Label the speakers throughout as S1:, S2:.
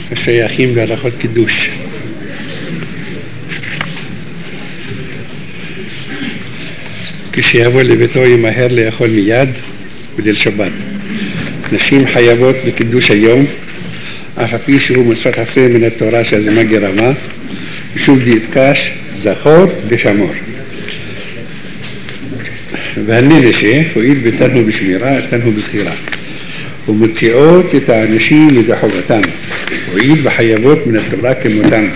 S1: השייכים להלכות קידוש. כשיבוא לביתו ימהר לאכול מיד בליל שבת. נשים חייבות בקידוש היום, אף על פי שהוא מצוות עשה מן התורה שזה מגי רמה, משום דאבקש זכור ושמור. והנשה הואיל ותנו בשמירה, תנו בזכירה. ומוציאות את האנשים לידי חובתם, הואיל וחייבות מן התורה כמותם.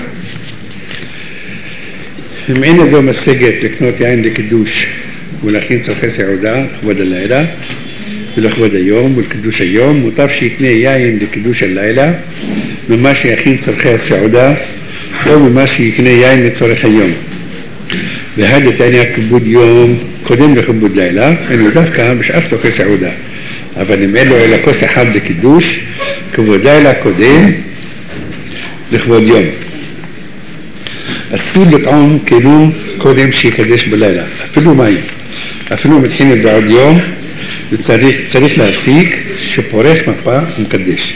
S1: אם אין ידו משגת לקנות יין לקידוש ולהכין צורכי סעודה לכבוד הלילה ולכבוד היום ולקידוש היום, מוטב שיקנה יין לקידוש הלילה ממה שיכין צורכי הסעודה או ממה שיקנה יין לצורך היום. והדתניא כיבוד יום קודם לכיבוד לילה, אינו דווקא בשעת צורכי סעודה, אבל אם אין לו אלא כוס אחד לקידוש, כבוד לילה קודם לכבוד יום. אסור לטעום כלום קודם שיקדש בלילה, אפילו מים, אפילו מתחילים בעוד יום, וצריך להפסיק שפורס מפה ומקדש.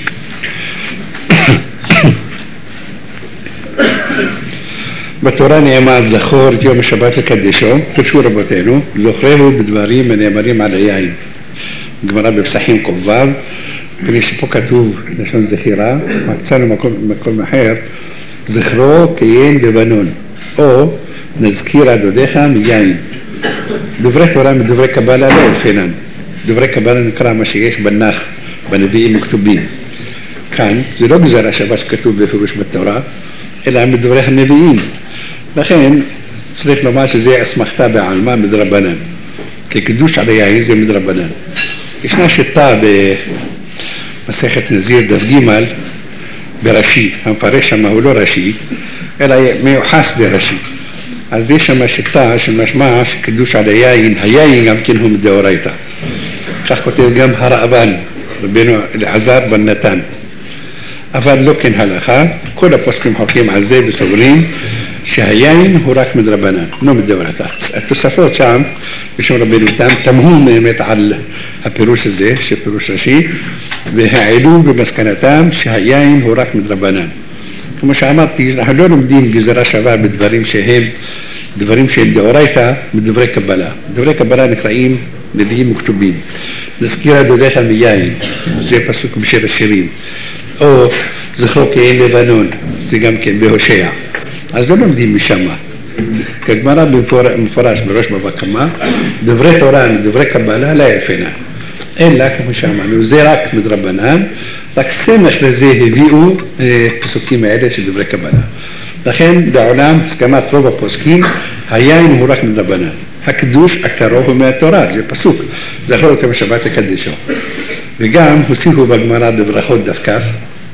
S1: בתורה נאמר זכור את יום השבת לקדשו, פרשו רבותינו, זוכרהו בדברים הנאמרים על היין. גמרא בפסחים ק"ו, כדי שפה כתוב לשון זכירה, מצאנו מקום אחר, זכרו כיין לבנון, או נזכיר עדודיך מיין. דברי תורה מדברי קבלה לא אופנן. דברי קבלה נקרא מה שיש בנח, בנביאים וכתובים. כאן זה לא גזרה שבת שכתוב בפירוש בתורה, אלא מדברי הנביאים. לכן צריך לומר שזה אסמכתה בעלמא מדרבנן, כי קידוש על היין זה מדרבנן. ישנה שיטה במסכת נזיר דף ג' ברש"י, המפרש שם הוא לא רש"י, אלא מיוחס ברש"י. אז יש שם שיטה שמשמע שקידוש על היין, היין גם כן הוא מדאורייתא. כך כותב גם הרעב"ן, רבנו אלעזר בן נתן. אבל לא כן הלכה, כל הפוסקים חולקים על זה וסוברים שהיין הוא רק מדרבנן, לא מדאורייתא. התוספות שם, בשם רבנו תם, תמהו באמת על הפירוש הזה, שפירוש רש"י, והעלו במסקנתם שהיין הוא רק מדרבנן. כמו שאמרתי, אנחנו לא לומדים גזרה שווה בדברים שהם דברים של דאורייתא מדברי קבלה. דברי קבלה נקראים נביאים וכתובים. נזכיר עדודיך מיין, זה פסוק בשיר השירים. או זכרו כיין לבנון, זה גם כן בהושע. אז לא לומדים משם. כגמרא במפורש בראש בבא קמא, דברי תורה ודברי קבלה לא יפנה. אלא כמו שאמרנו, זה רק מדרבנן, רק סמך לזה הביאו פסוקים האלה של דברי קבלה. לכן בעולם, הסכמת רוב הפוסקים, היין הוא רק מדרבנן. הקדוש הקרוב הוא מהתורה, זה פסוק, זכרו אותו בשבת לקדשו. וגם הוסיפו בגמרא בברכות דף כ'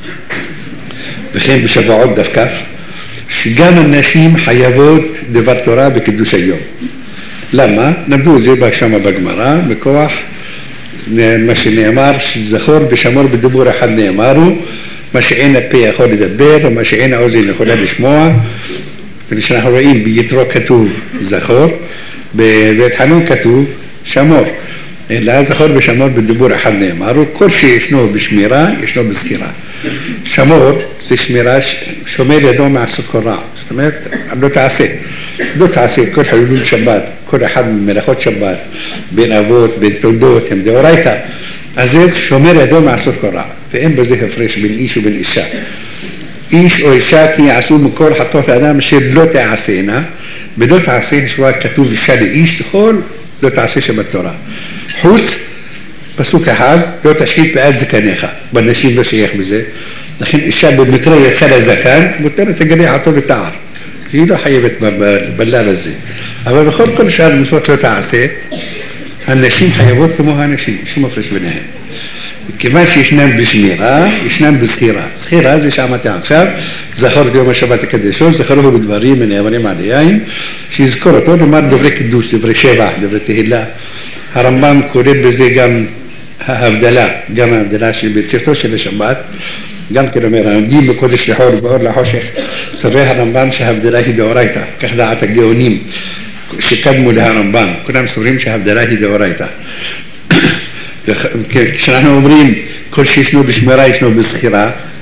S1: וכן בשבועות דף כ', שגם הנשים חייבות דבר תורה בקידוש היום. למה? למדו את זה שם בגמרא, בכוח מה שנאמר, שזכור ושמור בדיבור אחד נאמרו, מה שאין הפה יכול לדבר, ומה שאין האוזן יכולה לשמוע. כשאנחנו רואים ביתרו כתוב זכור, בבית חנון כתוב שמור. אלא זכור ושמור בדיבור אחד נאמרו, כל שישנו בשמירה, ישנו בזכירה. שמור זה שמירה, שומר ידו מעשות כל רע. זאת אומרת, לא תעשה. לא תעשה כל חילול שבת, כל אחד ממלאכות שבת, בין אבות, בין תולדות, הם דאורייתא. אז זה שומר ידו מעשות כל רע. ואין בזה הפרש בין איש ובין אישה. איש או אישה כי יעשו מכל חטאות האדם שלא תעשינה, ולא תעשה שבוע כתוב אישה לאיש לכל, לא תעשה שבתורה. חוץ, פסוק אחד, לא תשחית פאת זקניך, בנשים לא שייך בזה. לכן אישה במקרה יצא לזקן, מותרת לגלח אותו לתער. היא לא חייבת בלל הזה. אבל בכל כל שאר מצוות לא תעשה, הנשים חייבות כמו האנשים, שום הפרש ביניהם. כיוון שישנם בשמירה, ישנם בזכירה. זכירה זה שאמרתי עכשיו, זכור את יום השבת לקדשו, זכרו בדברים הנאמרים על היין, שיזכור אותו, לומר דברי קידוש, דברי שבח, דברי תהילה. הרמב"ם קורא בזה גם ההבדלה, גם ההבדלה שבצאתו של השבת, גם כן אומר, העומדים בקודש לחור ובאור לחושך, סובר הרמב"ם שההבדלה היא דאורייתא, כך דעת הגאונים שקדמו להרמב"ם, כולם סוברים שההבדלה היא דאורייתא. כשאנחנו אומרים כל שישנו בשמירה ישנו בזכירה,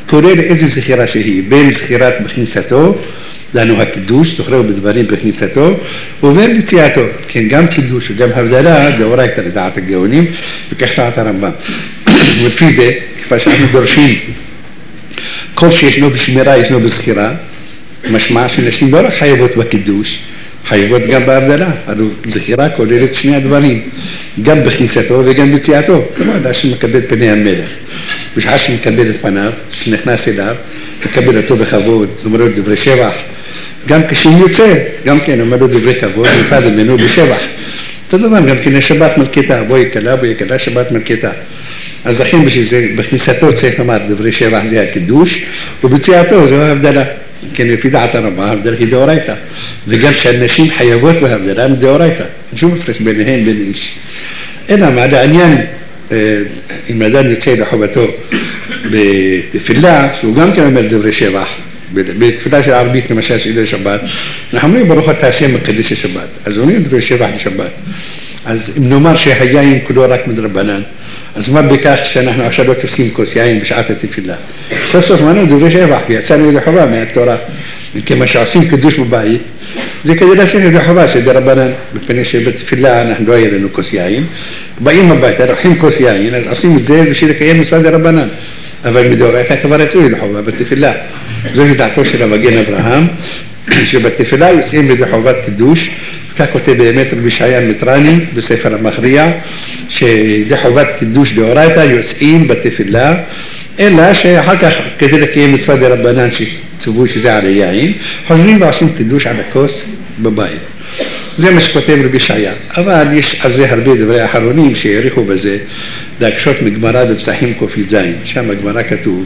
S1: כולל איזו זכירה שהיא, בין זכירת בכניסתו, לנו הקידוש, זוכרהו בדברים בכניסתו, ובין יציאתו, כן, גם קידוש וגם הבדלה, דאורייתא לדעת הגאונים, וכך דעת הרמב"ם. ולפי זה, כפי שאנחנו דורשים, כל שישנו בשמירה ישנו בזכירה, משמע שנשים לא רק חייבות בקידוש, חייבות גם בהבדלה, אבל זכירה כוללת שני הדברים, גם בכניסתו וגם ביציאתו, כלומר, אדם שמקבל פני המלך, בשעה שמקבל את פניו, שנכנס אליו, מקבל אותו בכבוד, אומר לו דברי שבח, גם כשיוצא, גם כן אומר לו דברי כבוד, נפרד ממנו בשבח. אותו דבר, גם כן שבת מלכתה, בואי כלה, שבת מלכתה. אז לכן בשביל זה, בכניסתו צריך לומר דברי שבח זה הקידוש, ובציאתו זו ההבדלה. כן, לפי דעת הרבה, ההבדלה היא דאורייתא. וגם שהנשים חייבות בהבדלה מדאורייתא. שום הפרש ביניהם בין איש. אלא מה, לעניין, אם אדם יוצא לחובתו בתפילה, שהוא גם כן אומר דברי שבח, בתפילה של ערבית למשל של שבת, אנחנו אומרים ברוך אתה השם מקדש השבת. אז אומרים דברי שבח לשבת. אז אם נאמר שהיין כולו רק מדרבנן, אז מה בכך שאנחנו עכשיו לא תופסים כוס יין בשעת התפילה? סוף סוף אמרנו דברי שבח, ויצאנו ידי חובה מהתורה. כמה שעושים קידוש בבית, זה כדי להשאיר ידי חובה של דרבנן, מפני שבתפילה אנחנו לא היה לנו כוס יין, באים הביתה, לוקחים כוס יין, אז עושים את זה בשביל לקיים מצוות דרבנן. אבל מדאורייתא כבר יצאו ידי חובה בתפילה. זו דעתו של המגן אברהם, שבתפילה יוצאים ידי חובת קידוש, כך כותב באמת רבי ישעיה מטרני בספר המכריע, שידי חובת קידוש דאורייתא יוצאים בתפילה, אלא שאחר כך כדי לקיים מצוות דרבנן שצוו שזה על היין, חוזרים ועושים קידוש על הכוס בבית. זה מה שכותב רבי ישעיה. אבל יש על זה הרבה דברי אחרונים שהעריכו בזה, להקשות מגמרא בפסחים ק"ז, שם הגמרא כתוב,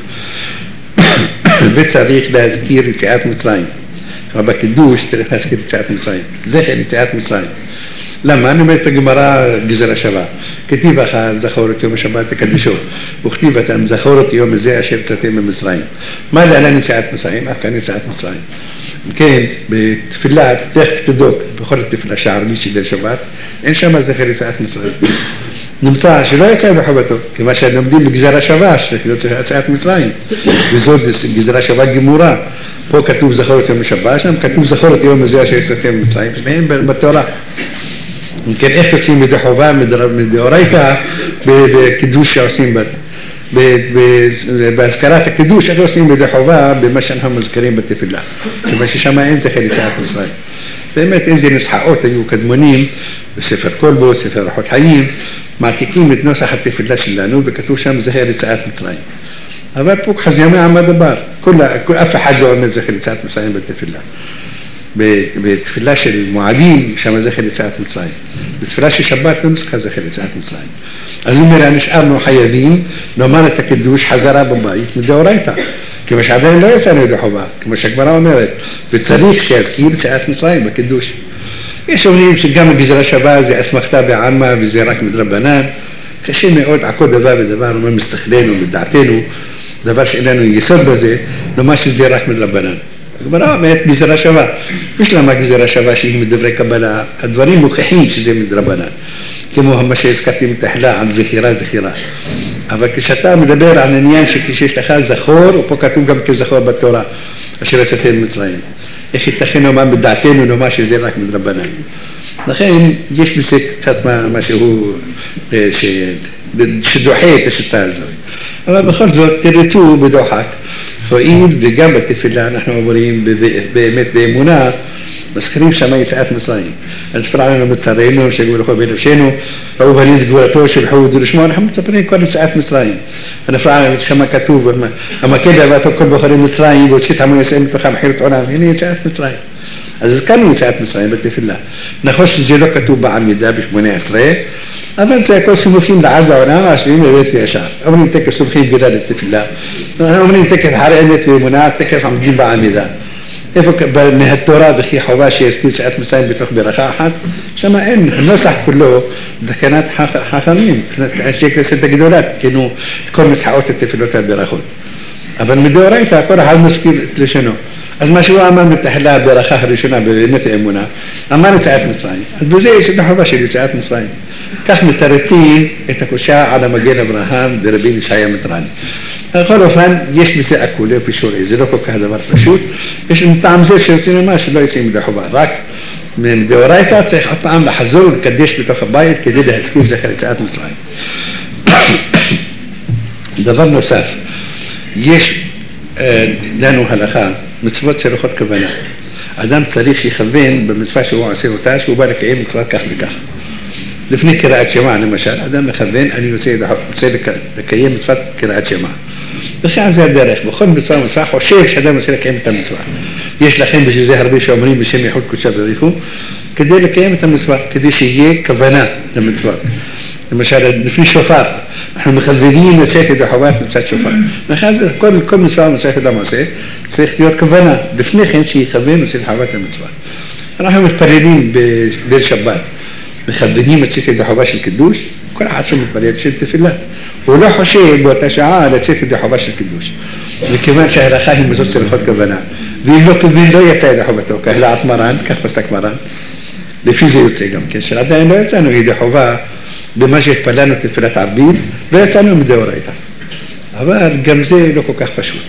S1: וצריך להזכיר יציאת מצרים. אבל בקידוש צריך להזכיר יציאת מצרים. זכר יציאת מצרים. למה? אני אומרת הגמרא גזרה שווה. כתיב אחר זכור את יום השבת תקדישו, וכתיב אתם זכור את יום הזה אשר יצאתם ממצרים. מה להלן יציאת מצרים? אף כאן יציאת מצרים. כן, בתפילה, תכף תדוק, בכל התפילה שערבית של שבת, אין שם זכר יציאת מצרים. נמצא שלא יצא בחובתו, כמה שלומדים בגזרה שווה, שלא צריך יציאת מצרים. וזאת גזרה שווה גמורה. פה כתוב זכור את יום השבת, שם כתוב זכור את יום הזה אשר יצאתם ממצרים, שניהם בתורה. כן, איך יוצאים ידי חובה מדאורייתא בקידוש שעושים בהזכרת הקידוש, איך יוצאים ידי חובה במה שאנחנו מזכרים בתפילה, כיוון ששם אין זכר יציאת מצרים. באמת איזה נוסחאות היו קדמונים בספר כלבו, ספר אורחות חיים, מעתיקים את נוסח התפילה שלנו וכתוב שם זכר יציאת מצרים. אבל פה חזימי עמד דבר, אף אחד לא אומר זכר יציאת מצרים בתפילה. בתפילה של מועדים, שם זכר יציאת מצרים. בתפילה של שבת לא נזכר זכר יציאת מצרים. אז הוא אומר, נשארנו חייבים, נאמר את הקידוש חזרה בבית מדאורייתא. כמו שעדיין לא יצאנו ידי חובה, כמו שהגמרא אומרת, וצריך שיזכיר יציאת מצרים בקידוש. יש אומרים שגם הגזרה שווה זה אסמכתא בעלמא וזה רק מדרבנן. קשה מאוד עקוד דבר ודבר, אומר מסתכלנו, מדעתנו, דבר שאין לנו יסוד בזה, נאמר שזה רק מדרבנן. הגמרא אומרת גזרה שווה. יש למה גזרה שווה שהיא מדברי קבלה, הדברים מוכיחים שזה מדרבנן. כמו מה שהזכרתי מתחלה על זכירה. אבל כשאתה מדבר על עניין שכשיש לך זכור, ופה כתוב גם כזכור בתורה, אשר יצאתם ממצרים. איך ייתכן נאמר בדעתנו נאמר שזה רק מדרבנן. לכן יש בזה קצת משהו שדוחה את השיטה הזאת. אבל בכל זאת תרצו בדוחק. הואיל וגם בתפילה אנחנו עוברים באמת באמונה, מזכירים שמה יציאת מצרים. אז נפרע לנו מצרינו, שגאו לכו בנפשנו, ראו בנים את גבולתו, שלחו ודו לשמוע, אנחנו מצפרים כל יציאת מצרים. ונפרע לנו שמה כתוב, המקד עבדתו כל בוחרי מצרים, והוציא את עמו יסעים בתוכם חירות עולם, הנה יציאת מצרים. אז הזכרנו יציאת מצרים בתפילה. נכון שזה לא כתוב בעמידה ב-18, אבל זה הכל סמוכים לעד העולם, העשרים לבית ישר. אומרים תקף סמוכים גדולה לתפילה. אומרים תקף חרי אמת ואמונה, תקף עמדים בעמידה. איפה מהתורה וכי חובה שיזכיר יציאת מצרים בתוך ברכה אחת, שם אין, הנוסח כולו תקנת חכמים, אנשי כנסת הגדולה, תקנו את כל מסחאות התפילות והברכות. אבל מדאורייתא הכל אחד מזכיר את לשונו. אז מה שהוא אמר מתחלה ברכה הראשונה באמת האמונה, אמר יציאת מצרים. אז בזה יש את החובה של יציאת מצרים. כך מתרצים את הקושה על המגן אברהם ברבי ישעיה מטרני. בכל אופן, יש בזה אקולה ופישורי, זה לא כל כך דבר פשוט. יש טעם זה שרוצים לומר שלא יוצאים ידי חובה, רק מדאורייתא צריך עוד פעם לחזור ולקדש בתוך הבית כדי להזכיר זכר יציאת מצרים. דבר נוסף, יש לנו הלכה, מצוות צריכות כוונה. אדם צריך שיכוון במצווה שהוא עושה אותה, שהוא בא לקיים מצוות כך וכך. לפני קריאת שמע, למשל, אדם מכוון, אני רוצה לקיים מצוות קריאת שמע. וכן זה הדרך, בכל מצווה חושב שאדם רוצה לקיים את המצווה. יש לכם בשביל זה הרבה שאומרים בשם יחוד קודשה בריחו, כדי לקיים את המצווה, כדי שיהיה כוונה למצוות. למשל, לפני שופר, אנחנו מכוונים לצאת ידי חובת מצוות שופר. לכן כל מצווה ומצוות אדם עושה, צריך להיות כוונה, לפני כן שיכוון לצאת חובת המצווה. אנחנו מתפללים בליל שבת, מכוונים לצאת ידי חובה של קידוש, כל אחד שמתפלל של תפילה. הוא לא חושב באותה שעה לצאת ידי חובה של קידוש. וכיוון שההלכה היא מצוות צריכות כוונה. ואם לא כוון לא יצא ידי חובתו, כהלאת מרן, כך פסק מרן. לפי זה יוצא גם כן, שעדיין לא יצאנו ידי חובה במה שהתפללנו תפילת ערבית, לא יצאנו מדאורייתא. אבל גם זה לא כל כך פשוט.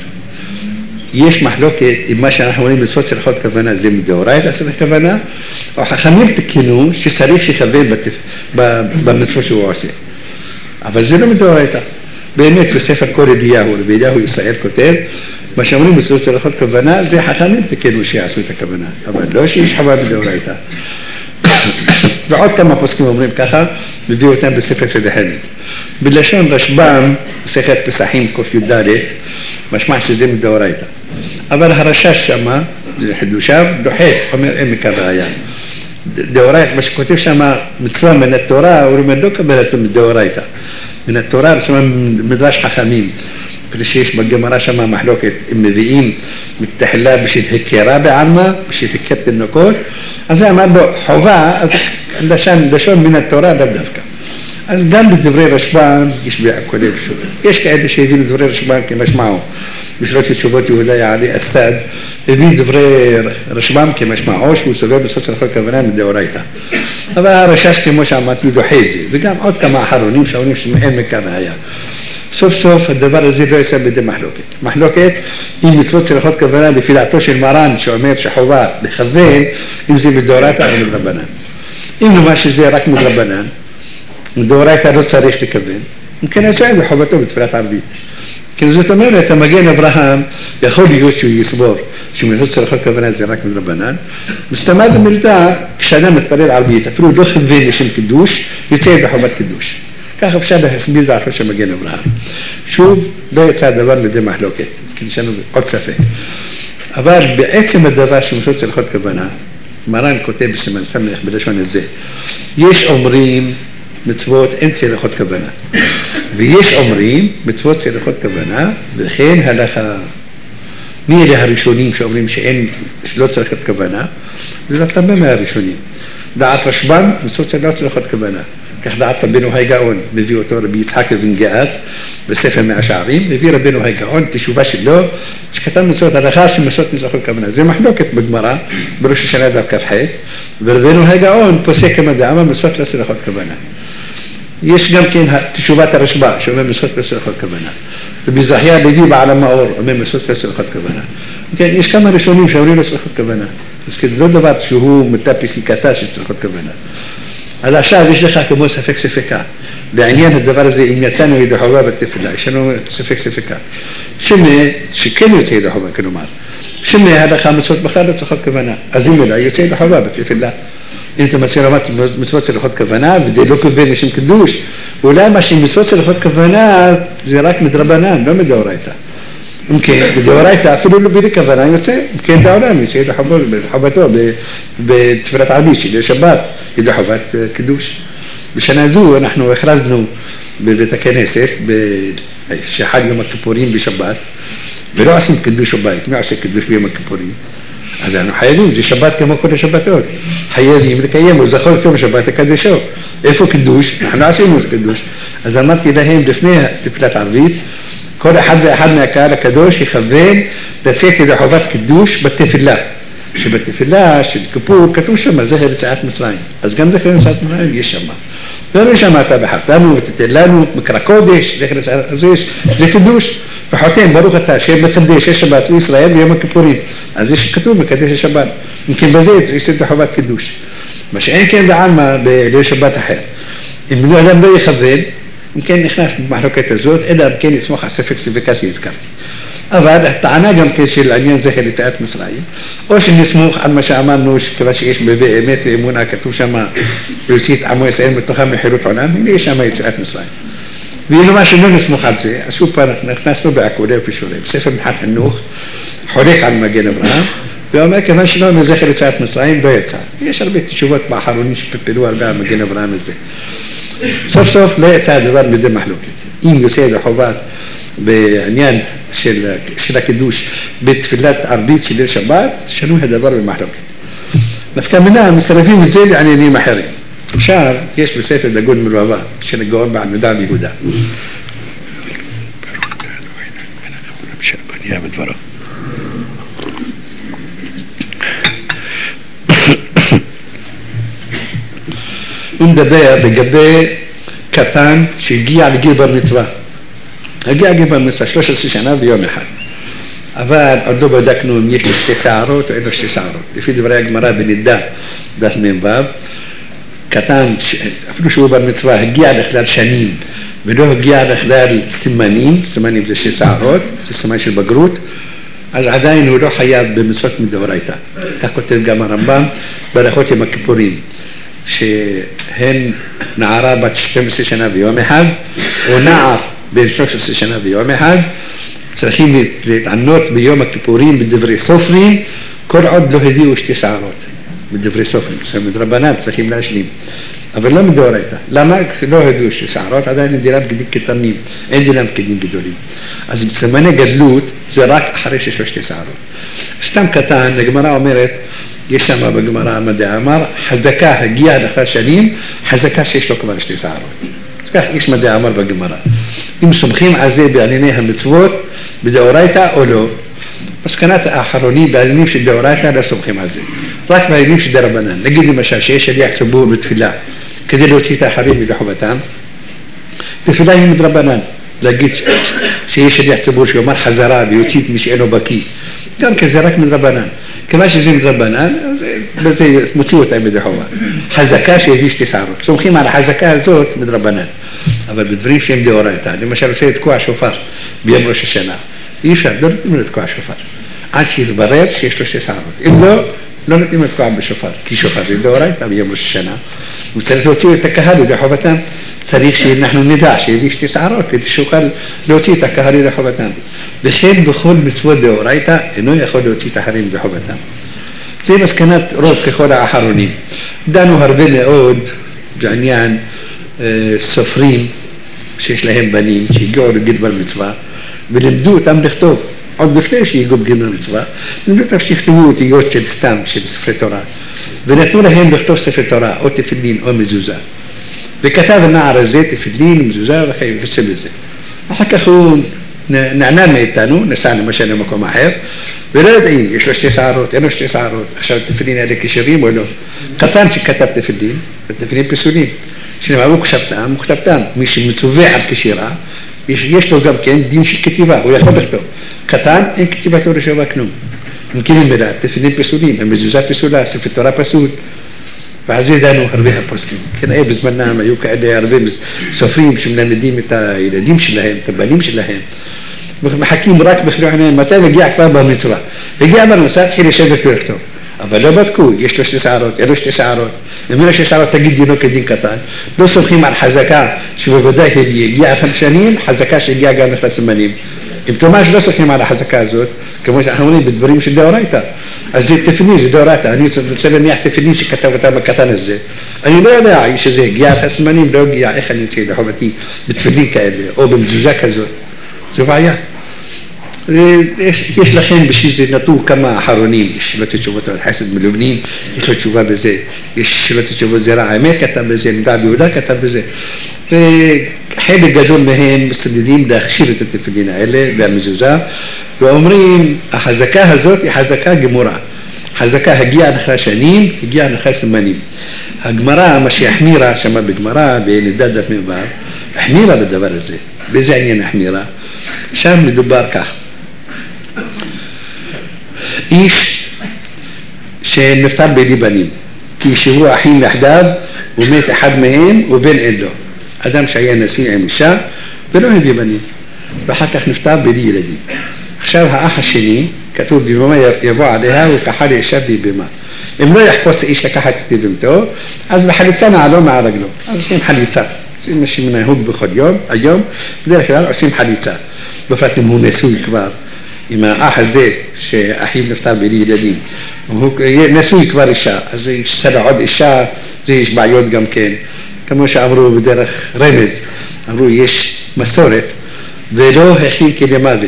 S1: יש מחלוקת אם מה שאנחנו אומרים מצוות צריכות כוונה זה מדאורייתא צריך כוונה, או חכמים תיקנו שצריך שיכוון במצוות שהוא עושה. אבל זה לא מדאורייתא. באמת בספר כל אליהו, רבי אליהו ישראל כותב, מה שאומרים מצוות צריכות כוונה זה חכמים תיקנו שיעשו את הכוונה, אבל לא שיש חובה מדאורייתא. ועוד כמה פוסקים אומרים ככה, מביא אותם בספר סדחמת. בלשון רשב"ם, מסכת פסחים ק"ד, משמע שזה מדאורייתא. אבל הרש"ש שמה, זה חידושיו, דוחף, אומר אין מכאן ראיה. דאורייתא, מה שכותב שמה מצווה מן התורה, הוא אומר לא קבל אותו מדאורייתא. מן התורה, זאת אומרת מדרש חכמים. שיש בגמרא שמה מחלוקת, הם מביאים מתחילה בשביל הכרה בעלמא, בשביל הכר תינוקות, אז זה אמר לו חובה, אז לשון מן התורה לאו דווקא. אז גם בדברי רשב"ם יש בעקולי פשוט. יש כאלה שהביאו דברי רשב"ם כמשמעו. בשבילות תשובות יהודה יעלי אסד, הביא דברי רשב"ם כמשמעו, שהוא סובר בסוף צריכות כוונה מדאורייתא. אבל הרש"ש כמו שאמרתי דוחה את זה, וגם עוד כמה אחרונים שאומרים שאין מכאן ראיה. סוף סוף הדבר הזה לא יצא בידי מחלוקת. מחלוקת אם מצוות צריכות כוונה לפי דעתו של מרן שאומר שחובה לכוון, אם זה מדאורייתא או מדרבנן. אם נאמר שזה רק מדרבנן, מדאורייתא לא צריך לכוון, אם כן יצא בחובתו בתפילת ערבית. כי זאת אומרת, המגן אברהם יכול להיות שהוא יסבור שמצוות צריכות כוונה זה רק מדרבנן, מסתמא דמילתא כשאדם מתפלל ערבית, אפילו לא כוון לשם קידוש, יצא בחובת קידוש. כך אפשר להסביר דעתו של מגן אברהם. שוב, לא יצא הדבר לידי מחלוקת, כי יש לנו עוד ספק. אבל בעצם הדבר שמצוות צריכות כוונה, מרן כותב בסימן סמך בלשון הזה, יש אומרים מצוות אין צריכות כוונה, ויש אומרים מצוות צריכות כוונה, וכן הלכה. מי אלה הראשונים שאומרים שלא צריכות כוונה? זאת הרבה מהראשונים. דעת רשב"ם, מצוות לא צריכות כוונה. כך דעת רבנו הגאון, מביא אותו רבי יצחק אבן גאת בספר מאה שערים, מביא רבנו הגאון תשובה שלו, שכתב מצוות הלכה שמצוות צריכות כוונה. זה מחלוקת בגמרא, בראש השנה דף כ"ח, ורבנו הגאון פוסק כמה דאמר מצוות לא צריכות כוונה. יש גם כן תשובת הרשב"א, שאומר מצוות לא צריכות כוונה. רבי זכריה לוי בעל המאור, אומר מצוות לא צריכות כוונה. כן, יש כמה ראשונים שאומרים לא צריכות כוונה. אז זה לא דבר שהוא מטה פסיקתה שצריכות כוונה. אז עכשיו יש לך כמו ספק ספקה. בעניין הדבר הזה, אם יצאנו ידי חובה בתפילה, יש לנו ספק ספקה. שכן יוצא ידי חובה, כלומר. הלכה מצוות בכלל לא צריכות כוונה. אז אם אולי יוצא ידי חובה בתפילה. אם אתה מציע רמת מצוות צריכות כוונה, וזה לא כוון לשם קידוש, אולי מה שמצוות צריכות כוונה, זה רק מדרבנן, לא מדאורייתא. אם כן, מדאורייתא אפילו לא בלי כוונה יוצא, אם כן דעולם, יוצא ידי חובתו בתפילת ערבית של שבת, ידי חובת קידוש. בשנה זו אנחנו הכרזנו בבית הכנסת, שחג יום הכיפורים בשבת, ולא עושים קידוש בבית. מי עושה קידוש ביום הכיפורים? אז אנחנו חייבים, זה שבת כמו כל השבתות. חייבים לקיים, הוא זכור כמה שבת הקדשו. איפה קידוש? אנחנו עשינו קידוש. אז אמרתי להם לפני תפילת ערבית, כל אחד ואחד מהקהל הקדוש יכוון לצאת ידי חובת קידוש בתפילה. שבתפילה של כיפור כתוב שם זכר יציאת מצרים. אז גם זכר יציאת מצרים יש שם. לא נשמעת בחרתנו ותתן לנו מקרא קודש, זה קידוש. וחותם ברוך אתה שמקדש השבת בישראל ביום הכיפורים. אז יש כתוב מקדש השבת. אם כן בזה יש את חובת קידוש. מה שאין כן בעלמא בשבת אחר. אם אדם לא יכוון, אם כן נכנס במחלוקת הזאת, אלא אם כן יסמוך על ספק ספקה שהזכרתי. אבל הטענה גם כן של עניין זכר יציאת מצרים, או שנסמוך על מה שאמרנו, שכיוון שיש באמת ואמונה, כתוב שם, ויוציא את עמו ישראל בתוכם מחירות עולם, הנה יש שם יציאת מצרים. ואילו מה שלא נסמוך על זה, אז שוב פעם נכנסנו בעקודי ופישורי, בספר מנחת חינוך, חולק על מגן אברהם, ואומר כיוון שלא מזכר יציאת מצרים, לא יצא. יש הרבה תשובות באחרונים שפפלו הרבה על מגן אברהם הזה. סוף סוף לא יצא הדבר מדי מחלוקת. אם יוצא את החובת בעניין של הקידוש בתפילת ערבית של שבת, שנוי הדבר במחלוקת. נפקא מינה מסרבים את זה לעניינים אחרים. עכשיו יש בספר דגון מלובבה של הגאון בעמידה ביהודה. הוא מדבר לגבי קטן שהגיע לגיל בר מצווה. הגיע לגיל בר מצווה 13 שנה ביום אחד. אבל עוד לא בדקנו אם יש לו שתי שערות או אין לו שתי שערות. לפי דברי הגמרא בנידה דף מ"ו, קטן, אפילו שהוא בר מצווה, הגיע לכלל שנים ולא הגיע לכלל סימנים, סימנים זה שתי שערות, זה סימן של בגרות, אז עדיין הוא לא חייב במצוות מדאורייתא. כך כותב גם הרמב"ם בהלכות יום הכיפורים, שהן נערה בת 12 שנה ביום אחד, או נער בין 13 שנה ביום אחד, צריכים להתענות ביום הכיפורים בדברי סופרים, כל עוד לא הביאו שתי שערות, בדברי סופרים, זאת אומרת רבנן צריכים להשלים, אבל לא מדאורייתא. למה? לא הביאו שתי שערות, עדיין דינם כדין קטנים, אין דינם כדין גדולים. אז סימני גדלות זה רק אחרי שיש לו שתי שערות. סתם קטן, הגמרא אומרת, יש שם בגמרא המדע, אמר, חזקה הגיע לאחר שנים, חזקה שיש לו כבר שתי שערות. אז כך יש מדע אמר בגמרא. אם סומכים על זה בענייני המצוות, בדאורייתא או לא, מסקנת האחרונים בעניינים של דאורייתא לא סומכים על זה. רק בעניינים של דרבנן. נגיד למשל שיש שליח ציבור בתפילה, כדי להוציא את האחרים מידי חובתם, תפילה היא מדרבנן. להגיד שיש שליח ציבור שאומר חזרה ויוציא את מי שאינו בקיא. גם כזה רק מדרבנן. כמה שזה מדרבנן, בזה מוציא אותם מידי חובה. חזקה שהביא שתי שערות. סומכים על החזקה הזאת מדרבנן. אבל בדברים שהם דאורייתא, למשל עושה לתקוע שופר ביום ראש השנה. אי אפשר, לא נותנים לתקוע שופר. עד שיתברר שיש לו שתי שערות. אם לא, לא נותנים לתקוע בשופר. כי שופר זה דאורייתא ביום ראש השנה. וצריך להוציא את הקהל לידי חובתם. צריך שאנחנו נדע שהביא שתי שערות, כדי שיוכל להוציא את הקהל לידי חובתם. וכן בכל מצוות דאורייתא אינו יכול להוציא את האחרים לידי חובתם. זה מסקנת רוב ככל האחרונים. דנו הרבה מאוד בעניין סופרים שיש להם בנים שהגיעו לגיל בר מצווה ולימדו אותם לכתוב עוד לפני שהגיעו לגיל בר מצווה, לימדו אותם שיכתבו אותיות של סתם של ספרי תורה ונתנו להם לכתוב ספרי תורה או תפילין או מזוזה, וכתב הנער הזה תפילין מזוזה וכיוצא בזה. אחר כך הוא נענה מאיתנו, נסע למשל למקום אחר ולא יודעים, יש לו שתי שערות, אין לו שתי שערות, עכשיו תפילין האלה כשרים או לא. קטן שכתב תפילין, תפילין פסולים שנאמרו כתבתם, וכתבתם. מי שמצווה על כשירה, יש לו גם כן דין של כתיבה, הוא יכול לכתוב. קטן, אין כתיבתו לשווה כלום. מכירים מילה, תפילין פסולים, המזוזה פסולה, ספר תורה פסול. ועל זה דנו הרבה הפוסקים. כן, היה בזמנם, היו כאלה הרבה סופרים שמלמדים את הילדים שלהם, את הבנים שלהם. מחכים רק בכלל, מתי מגיע כבר במצווה. הגיע במצווה, התחיל לשבת ולכתוב. אבל לא בדקו, יש לו שתי שערות, אין לו שתי שערות. אם יש שתי שערות, תגיד דינו כדין קטן. לא סומכים על חזקה שבוודאי הגיע 5 שנים, חזקה שהגיע גם לסימנים. אם תאמר שלא סומכים על החזקה הזאת, כמו שאנחנו אומרים בדברים של דאורייתא, אז זה תפילין, זה דאורייתא. אני רוצה להניח תפילין שכתב אותם בקטן הזה. אני לא יודע שזה הגיע לסימנים, לא הגיע, איך אני רוצה לחובתי בתפילין כאלה, או במזוזה כזאת. זו בעיה. יש לכם בשביל זה נתנו כמה אחרונים, יש שאלות ותשובות על חסד מלובנים, יש לו תשובה בזה, יש שאלות ותשובות זרע האמת כתב בזה, נדע ביהודה כתב בזה, וחלק גדול מהם מסתדדים להכשיר את התפילין האלה והמזוזה, ואומרים החזקה הזאת היא חזקה גמורה, חזקה הגיעה לך שנים, הגיעה לך סימנים. הגמרא, מה שהחמירה שמה בגמרא, בנידת דף מ"ו, החמירה בדבר הזה. באיזה עניין החמירה? שם מדובר כך. איש שנפטר בלי בנים, כי ישבו אחים יחדיו, ומת אחד מהם ובן אין לו. אדם שהיה נשוי עם אישה ולא הביא בנים, ואחר כך נפטר בלי ילדים. עכשיו האח השני, כתוב בבמה יבוא עליה וכחה לאישה בבמה. אם לא יחפוץ האיש לקחת את בבמתו, אז בחליצה נעלו מעל רגלו. אז עושים חליצה. זה מה שמנהוג בכל יום, היום, בדרך כלל עושים חליצה. בפרט אם הוא נשוי כבר, עם האח הזה שאחיו נפטר בלי ילדים, הוא נשוי כבר אישה, אז יש עוד אישה, זה יש בעיות גם כן. כמו שאמרו בדרך רמז, אמרו יש מסורת, ולא הכין כלמוות,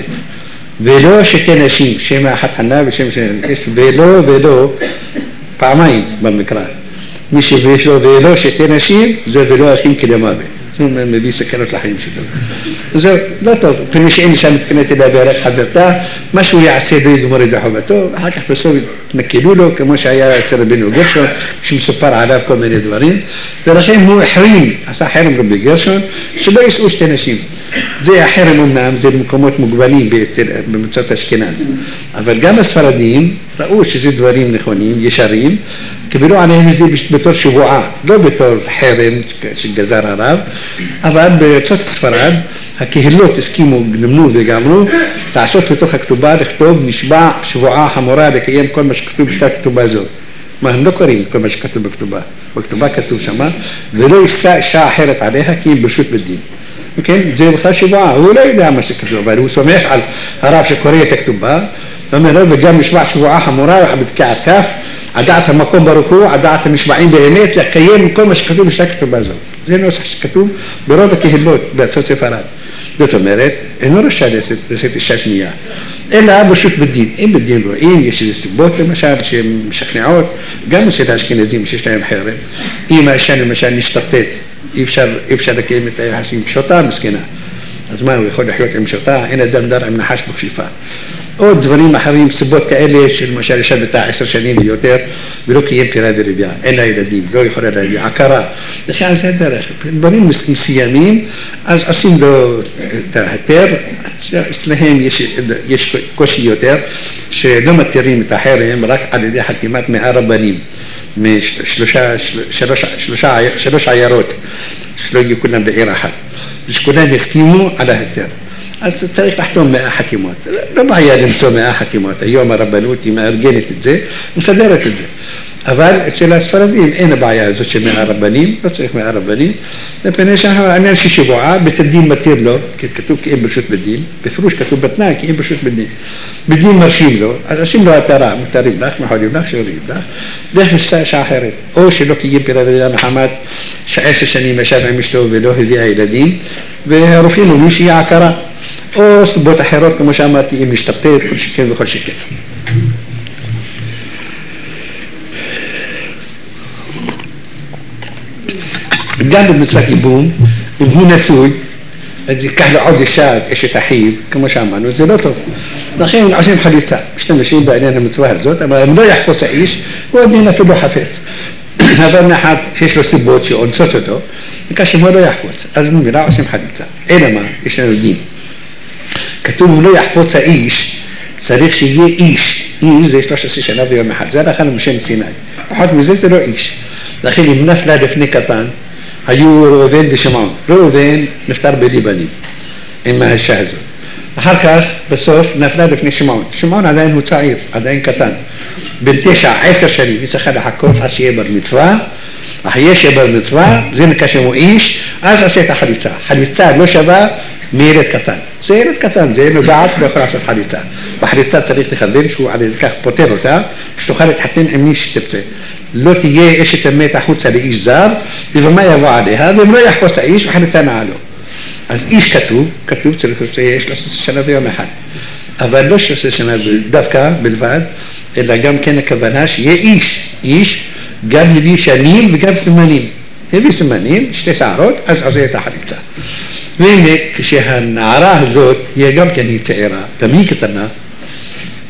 S1: ולא שתי נשים, שם אחת חנה ושם שנקש, ולא, פעמיים במקרא. מי שיש לו ולא שתי נשים, זה ולא הכין כלמוות. זה מביא סכנות לחיים שלו. זה לא טוב, פני שאין שם מתכנת אליה בערך חברתה, מה שהוא יעשה לא יגמור את חובתו, אחר כך בסוף נקלו לו, כמו שהיה אצל רבינו גרשון, שמסופר עליו כל מיני דברים, ולכן הוא החרים, עשה חרם רבי גרשון, שלא יסעו שתי נשים. זה החרם אמנם, זה במקומות מוגבלים במצוות אשכנז. אבל גם הספרדים ראו שזה דברים נכונים, ישרים, קיבלו עליהם את זה בתור שבועה, לא בתור חרם שגזר הרב, אבל בצות ספרד, הקהילות הסכימו, נמנו וגמרו, לעשות בתוך הכתובה, לכתוב נשבע שבועה חמורה לקיים כל מה שכתוב בשביל הכתובה הזאת. מה הם לא קוראים כל מה שכתוב בכתובה? בכתובה כתוב שמה, ולא יישא אישה אחרת עליה כי היא ברשות בדין. כן? זה בכלל שבועה, הוא לא יודע מה שכתוב, אבל הוא סומך על הרב שקורא את הכתובה, ואומר לו, וגם נשבע שבועה חמורה, בתקיעת כף, עדעת המקום ברוך הוא, עדעת הנשבעים באמת, לקיים כל מה שכתוב בשביל הכתובה הזאת. זה נוסח שכתוב ברוב הקהילות, בארצות ספרד. זאת אומרת, אינו רשאי לשאת אישה שנייה, אלא ברשות בדין. אם בדין רואים, יש איזה סיבות למשל שהן משכנעות, גם אצל האשכנזים שיש להם חרם. אם האישה למשל נשתתת, אי אפשר לקיים את היחסים עם שוטה מסכנה. אז מה, הוא יכול לחיות עם שוטה? אין אדם דר עם נחש בכפיפה. עוד דברים אחרים, סיבות כאלה של למשל אישה ביתה 10 שנים ויותר, ולא קיים פירה ורבייה, אין לה ילדים, לא יכולה להביא, עקרה. לכן זה דרך. דברים מסוימים, אז עושים לו את ההיתר, אצלהם יש קושי יותר, שלא מתירים את החרם רק על ידי חתימת 100 רבנים, שלוש עיירות, שלא יהיו כולם בעיר אחת. ושכולם יסכימו על ההיתר. אז צריך לחתום 100 חתימות. לא בעיה למצוא 100 חתימות. היום הרבנות היא מארגנת את זה, מסדרת את זה. אבל אצל הספרדים אין הבעיה הזאת של 100 רבנים, לא צריך 100 רבנים. לפני שהעניין ששבועה, בית הדין מתיר לו, כי כתוב כי אין ברשות בדין, בפירוש כתוב בתנאי כי אין ברשות בדין. בדין מרשים לו, אז עושים לו התרה, מותרים לך, מחולים לך, שאורים לך, דרך שעה אחרת. או שלא קיים פירה ורבייה מחמת, ש10 שנים ישב עם אשתו ולא הביאה ילדים, והרופאים אומרים שהיא עקרה. או סיבות אחרות, כמו שאמרתי, אם משתתת, כל שכן וכל שכן. גם במצוות ייבום, אם הוא נשוי, אז ייקח לו עוד אישה, אשת אחיו, כמו שאמרנו, זה לא טוב. לכן עושים חליצה, משתמשים בעניין המצווה הזאת, אבל אם לא יחפוץ האיש, הוא עדיין אפילו חפץ. אבל נחת שיש לו סיבות שאונסות אותו, וכאשר הוא לא יחפוץ, אז במילה עושים חליצה. אלא מה? יש לנו דין. כתוב הוא לא יחפוץ האיש, צריך שיהיה איש. איש זה 13 שנה ויום אחד, זה הלכה למשה מסיני. פחות מזה זה לא איש. לכן אם נפלה לפני קטן, היו ראובן ושמעון. ראובן נפטר בלי בנים עם האישה הזאת. אחר כך בסוף נפלה לפני שמעון. שמעון עדיין הוא צעיר, עדיין קטן. בין 9-10 שנים היא צריכה לחכות עד שיהיה בר מצווה. אחרי שיהיה בר מצווה, זה נקרא שהוא איש, אז עושה את החליצה. חליצה לא שווה מילד קטן. זה ילד קטן, זה מבעט, לא יכול לעשות חליצה. בחליצה צריך לכוון שהוא על ידי כך פותר אותה, שתוכל להתחתן עם מי שתרצה. לא תהיה אשת המת החוצה לאיש זר, ובמה יבוא עליה, ואם לא יחפוץ האיש, וחליצה נעלו. אז איש כתוב צריך שיהיה 13 שנה ויום אחד. אבל לא 13 שנה דווקא בלבד, אלא גם כן הכוונה שיהיה איש, גם הביא שנים וגם סימנים. הביא סימנים, 2 שערות, אז עושה את החליצה. והנה, כשהנערה הזאת, היא גם כן היא צעירה, גם היא קטנה,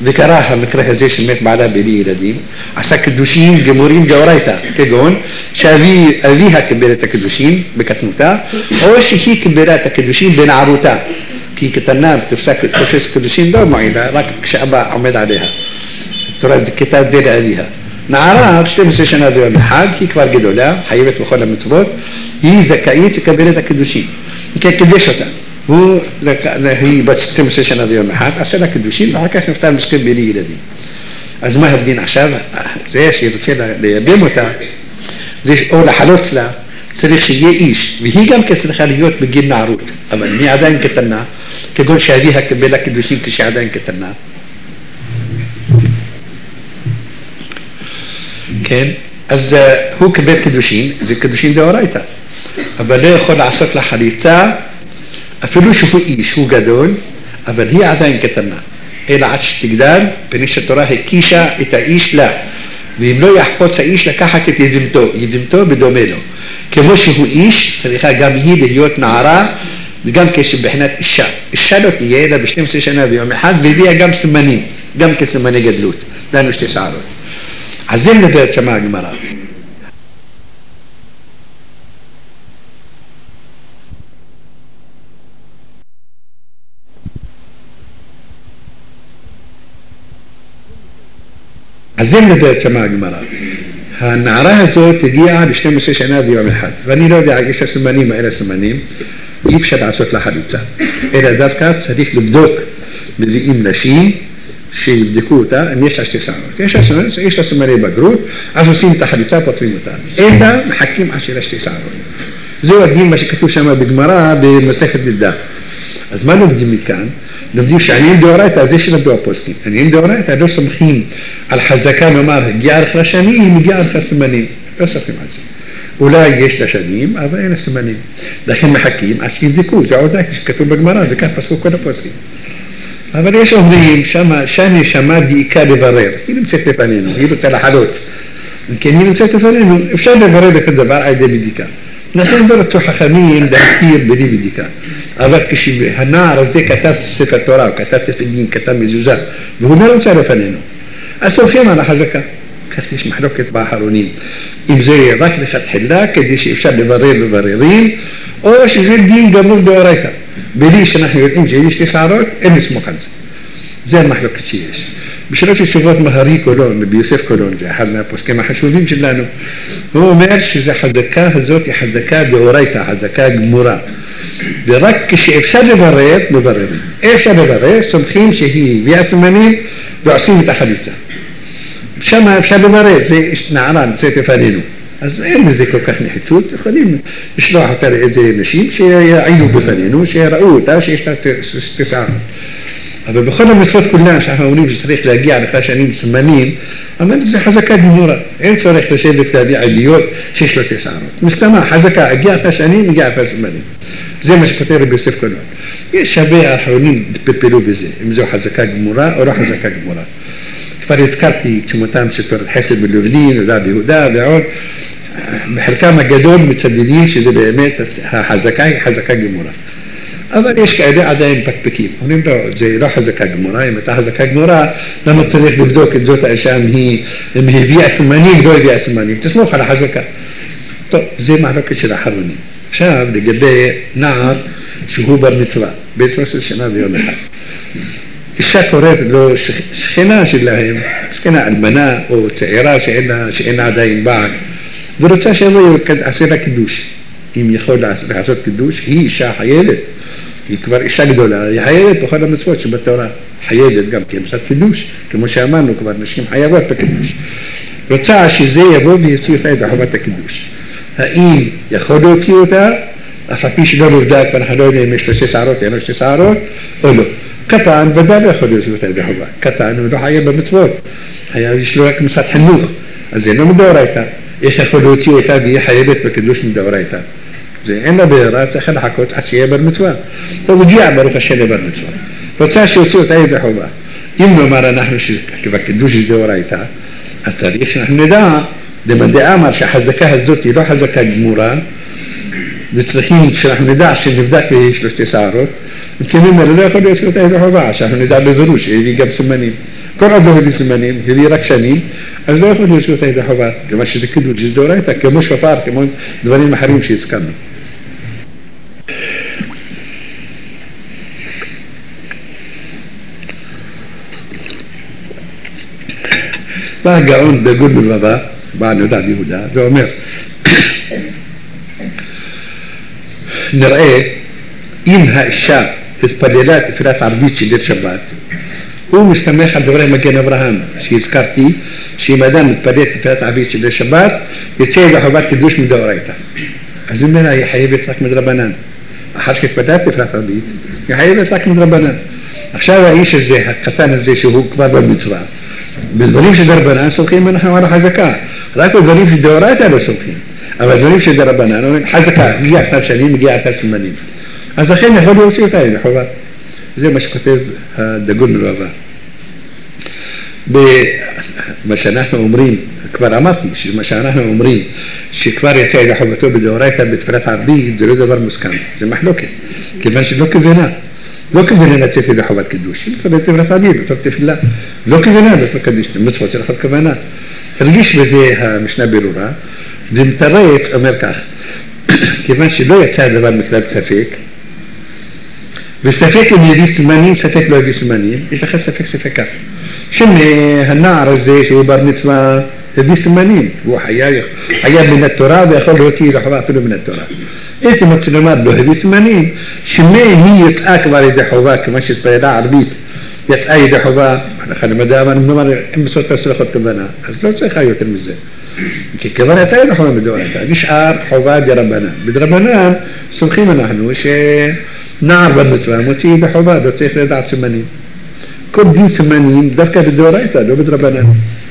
S1: וקרה המקרה הזה שמת בעלה בלי ילדים, עשה קידושין גמורים דאורייתא, כגון שאביה קיבל את הקידושין בקטנותה, או שהיא קיבלה את הקידושין בנערותה, כי קטנה תופס קידושין לא מועילה, רק כשאבא עומד עליה. התורה זיכתה את זה לאביה. נערה 12 שנה ויום אחד, היא כבר גדולה, חייבת בכל המצוות, היא זכאית לקבל את הקידושין, כי קידש אותה. היא בת 12 שנה ויום אחד, עשה לה קידושין, ואחר כך נפטר מסכן בלי ילדים. אז מה הדין עכשיו? זה שרוצה לייבם אותה, או לחלות לה, צריך שיהיה איש, והיא גם צריכה להיות בגיל נערות, אבל היא עדיין קטנה, כגון שאביה קיבל לה קידושין כשעדיין קטנה. כן, אז הוא קיבל קידושין, זה קידושין דאורייתא, אבל לא יכול לעשות לה חליצה, אפילו שהוא איש, הוא גדול, אבל היא עדיין קטנה, אלא עד שתגדל, פני שהתורה הקישה את האיש לה, ואם לא יחפוץ האיש לקחת את יבמתו בדומה לו. כמו שהוא איש, צריכה גם היא להיות נערה, וגם כשבחינת אישה. אישה לא תהיה אלא ב-12 שנה ויום אחד, והביאה גם סימנים, גם כסימני גדלות, לנו 2 שערות. אז זה מדברת שמה הגמרא. אז זה מדברת שמה הגמרא. הנערה הזאת הגיעה ל-12 שנה ויום אחד, ואני לא יודע, יש לה סימנים, אלה סימנים, אי אפשר לעשות לה חליצה, אלא דווקא צריך לבדוק, מביאים נשים, שיבדקו אותה, אם יש לה 2 שערות. יש לה סימני בגרות, אז עושים את החליצה, פותרים אותה. אלא מחכים עד שיהיה לה 2 שערות. זהו הדין מה שכתוב שם בגמרא במסכת נידה. אז מה לומדים מכאן? לומדים שעניים דאורייתא, זה שלמדו הפוסקים. עניים דאורייתא לא סומכים על חזקה, נאמר, הגיעה לך שנים, הגיעה לך סימנים. לא סומכים על זה. אולי יש לה שנים, אבל אין לה סימנים. לכן מחכים עד שיבדקו, זה עוד כתוב בגמרא, וכך פסקו כל הפוסקים. אבל יש אומרים, שאני שמע דייקה לברר, היא נמצאת לפנינו, היא רוצה לחלות. כן, היא נמצאת לפנינו, אפשר לברר את הדבר על ידי בדיקה. לכן לא רצו חכמים להכיר בלי בדיקה. אבל כשהנער הזה כתב ספר תורה, או כתב ספר דין, כתב מזוזה, והוא לא נמצא לפנינו, אז סומכים על החזקה. כך יש מחלוקת באחרונים. אם זה רק לכתחילה, כדי שאפשר לברר בבררים, או שזה דין גמור דאורייתא. בלי שאנחנו יודעים שיש 2 שערות, אין לסמוך על זה. זה המחלוקת שיש. בשבילות תשובות מהרי קולון, רבי יוסף קולון, זה אחד מהפוסקים החשובים שלנו, הוא אומר שזה חזקה הזאת היא חזקה דאורייתא, חזקה גמורה. ורק כשאפשר לברר, מבררים. אפשר לברר, סומכים שהיא הביאה סימנים ועושים את החליצה. שם אפשר לברר, זה נערה נמצאת לפנינו. אז אין בזה כל כך נחיצות, יכולים לשלוח אותה לאיזה נשים שיעידו בפנינו, שיראו אותה שיש לה 2 שערות. אבל בכל המצוות כולן שאנחנו אומרים שצריך להגיע לך שנים סימנים, אבל זה חזקה גמורה. אין צורך לשבת להביא עדיות שיש לו 2 שערות. מסתמה, חזקה, הגיע לך שנים, הגיע לך סימנים. זה מה שכותב רבי יוסף קולון. יש הרבה האחרונים פלפלו בזה, אם זו חזקה גמורה או לא חזקה גמורה. כבר הזכרתי את שמותם של תורת חסד בלובלין, ודעת יהודה ועוד, בחלקם הגדול מצדדים שזה באמת החזקה היא חזקה גמורה. אבל יש כאלה עדיין פקפקים, אומרים לא, זה לא חזקה גמורה, אם הייתה חזקה גמורה, למה צריך לבדוק את זאת האישה אם היא הביאה סימנים, לא הביאה סימנים, תסמוך על החזקה. טוב, זה מחלוקת של האחרונים. עכשיו לגבי נער שהוא בר מצווה, בן 13 שנה ויום אחד. אישה קוראת לו שכנה שלהם, שכנה אלמנה או צעירה שאין עדיין בעל, ורוצה שיבוא יעשה לה קידוש. אם יכול לעשות קידוש, היא אישה חייבת, היא כבר אישה גדולה, היא חייבת בכל המצוות שבתורה, חייבת גם כמסת קידוש, כמו שאמרנו כבר, נשים חייבות בקידוש. רוצה שזה יבוא ויוציא אותה את חובת הקידוש. האם יכול להוציא אותה, אף פי שלא נבדק, ואנחנו לא יודעים אם יש לו 6 שערות, אין לו 6 שערות, או לא. קטן, ודאי לא יכול להוציא אותה בחובה. קטן, הוא לא חייב במצוות. יש לו רק מסת חינוך, אז זה לא מדאורייתא. איך יכול להוציא אותה והיא חייבת בקידוש מדאורייתא? זה אין לה ברירה, צריך לחכות עד שיהיה בר מצווה. טוב, הגיע ברוך השם לבר מצווה. רוצה שיוציא אותה איזה חובה. אם נאמר אנחנו שבקידוש זה דאורייתא, אז צריך שאנחנו נדע, למדע אמר שהחזקה הזאת היא לא חזקה גמורה, וצריכים שאנחנו נדע שנבדק ויש לו 2 שערות, كمان لا ياخذ يسكت هذا حبا عشان نقدر بذروش اللي جاب سمانين كل عضو هذي سمانين هذي ركشانين از لا ياخذ يسكت هذا حبا كما شدكدو الجدورات كمش فار كمان دوانين محرم شيء سكمل بقى عند بقول بالبابا بعد وداد يهودا بعمر نرأيه إنها الشاب تتبدلات ثلاث عربيت شديد شبات هو مستمع حد دوري مكان إبراهيم شي ذكرتي شي مدام تتبدلات ثلاث عربيت شديد شبات يتشيل حبات كدوش من دوريته أزمنا يا حبيبي تلاك من ربنان أحد كيف بدأت ثلاث عربيت يا حبيبي تلاك من ربنان عشان يعيش الزي قتان الزي شو هو كبار بالمترا بالظريف شدر بنان سوقين من حوالي حزكاء لكن الظريف الدورات هذا سوقين أما الظريف شدر بنان حزكاء مجيء أكثر شنين مجيء أكثر سمانين هذا خير نحن وسيله ثاني حوار زي ما شكتب دقول من الوضع بمشان نحن عمرين كبار أماتي مشان نحن عمرين شي كبار يتعيد حوته بدورات بتفرات عربي زرود بر مسكان زي ما حلوكي كمان شلوكي فينا لوكي فينا تيجي حوات كدوش فبتفرات عربي بتفتح الله لوكي فينا بتفكدش متفوت رفض كمان الجيش بزيها مش نبيرورا دمتريت أمريكا كمان شلو يتعيد بر مكتاب سفيك بالسفيك اللي يدي 80 سفيك لو يدي 80 إذا خد سفيك شنو هالنار الزيش وبرنتما يدي 80 هو حياة من التراب ياخذ له تي لحظات من التراب إنت متسلمات له يدي 80 شنو هي أكبر يدي حواك ماشي بيدا عربيت يتأيد يدي حواك أنا خلي مدام من نمر مسوت تسلخت كبنا لو سيخايو تلمزة كمان يتأيد حواك بدوائها نشعر حواك ربنا بدربنا سمخينا نحن شيء نار بالنسبة موتي بحباب وتيخ لدع 80 كل دي 80 دفكة بالدورات لو بدربنا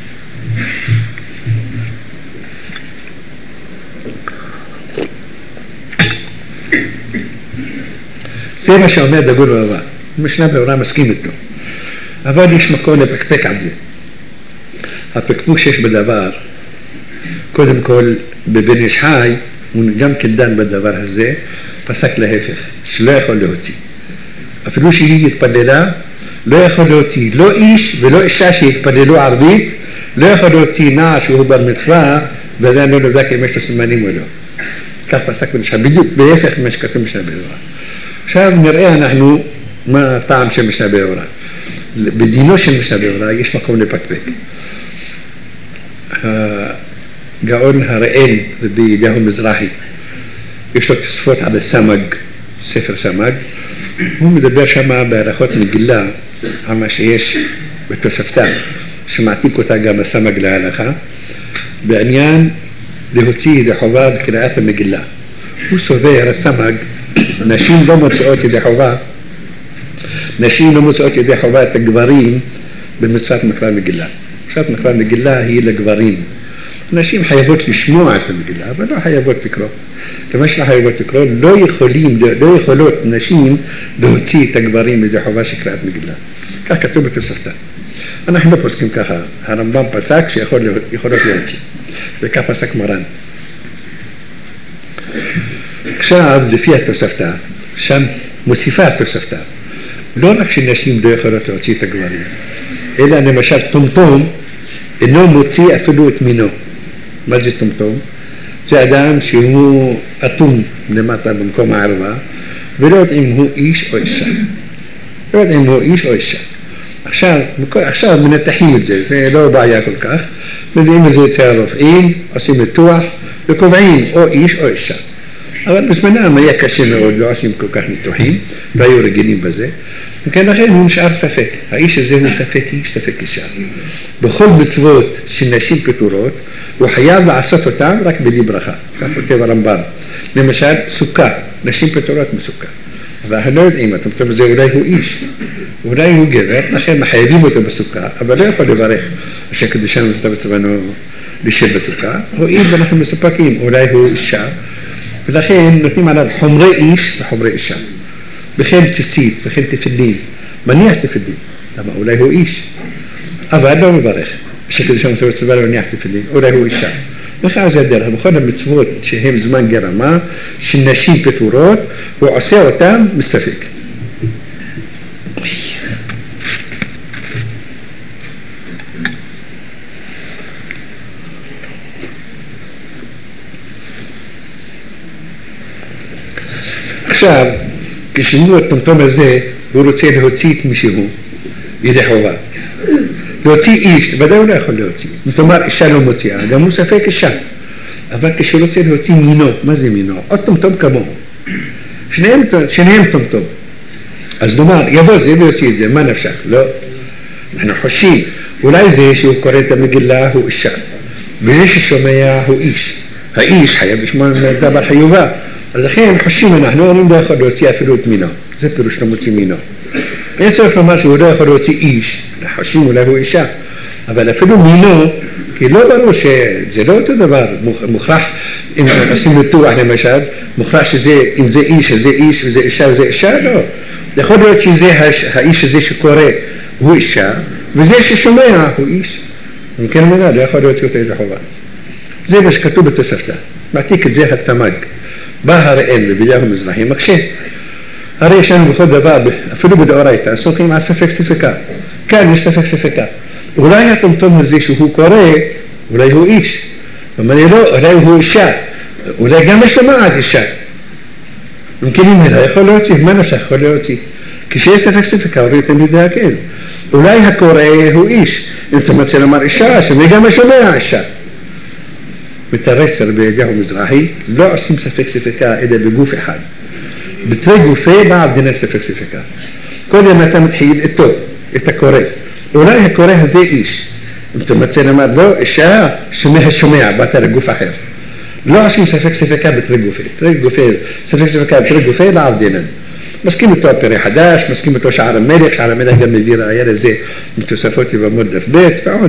S1: سيما شعماد أقول بابا مش نبي ورا مسكينته أفاد إيش مكونه بكتك عزيز هبكتوش إيش بدبار كودم كل ببنيش حاي ونجم كدان بدبار هزي فسك لهفخ شلا يخل لهوتي أفلوش يجي يتبدلا لا يخل لهوتي لو إيش بلو إشاش يتبدلو عربيت لا يخل لهوتي ناش وهو برمتفا بدان لو ذاك يمشي 80 ولو كيف فسك مش بدو بيفخ مش كتم مش نبيورا شاب نرأيها نحن ما طعم شيء مش نبيورا بدينوش مش نبيورا يش مكون بكبك قاولها رأين بيجاهم مزراحي يشتغل تصفوت على السمج سفر سمج هم مدبر شما بالاخوات من قلة عما شيش بتوسفتان سمعتيكو تاقام السمج لهالخا بعنيان لهوتيه لحباب كراءات من قلة وصوذير السمج نشين ضمت سعوتي لحباب نشين ضمت سعوتي لحباب تقبارين بالمسفات مكرام قلة مسفات مكرام قلة هي لقبارين نشين حيبوت لشموعة المقلة بلو حيبوت تكرو كماش حيبوت تكرو لو يخلوت نشين دوتي تكبرين مدي حواش كرات مقلة كاكا توبة السفتان أنا حنا بسكم كاها هرمبان بساكش يخلوت يوتي بكا بساك مران كشاب دي فيها تسفتان شام مصيفات تسفتان لو نكش النشين دو يخلوت يوتي تكبرين إلا أن مشار طمطوم إنه مطيع فلوت منه مجد طمطوم جادام شيمو أتوم لما طلب مكوم عربا بلوت إمه إيش أو إشا بلوت إمه إيش أو إشا عشان من التحييد زي لو باع ياكل كاخ من إمه زي تعرف إين أسيم التوح بكوبعين أو إيش أو إشا أول بس من أما يكشين أو لو أسيم كاخ التوحين لا يورجينين بزي كان أخير هو مش عارف سفك عيش زي هو سفك إيش سفك الشعر بخل بتفوت شناشين بتورات وحياة عصته تام راك بدي برخاء كفتي برمبان لمشار سكر ناشين بتورات مسكر فهنود إيمة تبتم زي ولاي هو إيش ولاي هو جبر أخير ما حيبيمه تبسكر أبا لا يفعل يبارخ عشان كده شان مرتبط سبانه بيشير بسكر هو إيه بنحن مسباكين ولاي هو الشعر بالأخير نتيم على الحمري إيش وحمري الشعر بخير تسيد بخير تفلين منيح تفلين لما أولاي هو إيش أبا لا يبارخ بشكل شان مسوي سبالة منيح تفلين أولاي هو الشعر بخاز يديرها بخونا متفوت شهيم زمان جرما شناشين بتورات وعصية وتام مستفيك עכשיו, כשהוא הטומטום הזה, הוא רוצה להוציא את מישהו, ידי חובה. להוציא איש, ודאי הוא לא יכול להוציא. זאת אומרת, אישה לא מוציאה, גם הוא ספק אישה. אבל כשהוא רוצה להוציא מינו, מה זה מינו? עוד טומטום כמוהו. שניהם טומטום. אז נאמר, יבוא זה ויוציא את זה, מה נפשך? לא. אנחנו חושבים, אולי זה שהוא קורא את המגילה הוא אישה, וזה ששומע הוא איש. האיש חייב לשמוע דבר חיובה. אז לכן חושבים אנחנו, אני לא יכול להוציא אפילו את מינו. זה פירוש לא מוציא מינו. אין צריך לומר שהוא לא יכול להוציא איש, חושבים אולי הוא אישה. אבל אפילו מינו, כי לא ברור שזה לא אותו דבר, מוכרח, אם עושים ניתוח למשל, מוכרח שזה, אם זה איש, אז זה איש, וזה אישה, וזה אישה, לא. יכול להיות שזה האיש הזה שקורא הוא אישה, וזה ששומע הוא איש. אם כן מנה, לא יכול להיות יותר איזה חובה. זה מה שכתוב בתוספתא. מעתיק את זה הסמ"ג. בא הראל בבליהו מזרחי מקשה. הרי יש לנו בכל דבר, אפילו בדאורייתא, סומכים על ספק ספקה. כאן יש ספק ספקה. אולי הטומטום הזה שהוא קורא, אולי הוא איש. אומר לי לא, אולי הוא אישה. אולי גם משומעת אישה. אם כן אם אלא, יכול להוציא, מה נפשך יכול להוציא? כשיש ספק ספקה, אומרים תמיד להקל. אולי הקורא הוא איש. אם אתה מצא לומר אישה, שאני גם משומע אישה. מתרץ רבי אליהו מזרחי, לא עושים ספק ספקה אלא בגוף אחד. בתרי גופי לעב דיני ספק ספקה. קודם אתה מתחיל איתו, את הקורא. אולי הקורא הזה איש. אם אתה מצא לומר לא אישה, שומע, באת לגוף אחר. לא עושים ספק ספקה בתרי גופי. ספק ספקה בתרי גופי לעב דינן. מסכים איתו פרי חדש, מסכים איתו שער המלך גם מביא ראיה לזה מתוספות יבמות דף ב' ועוד.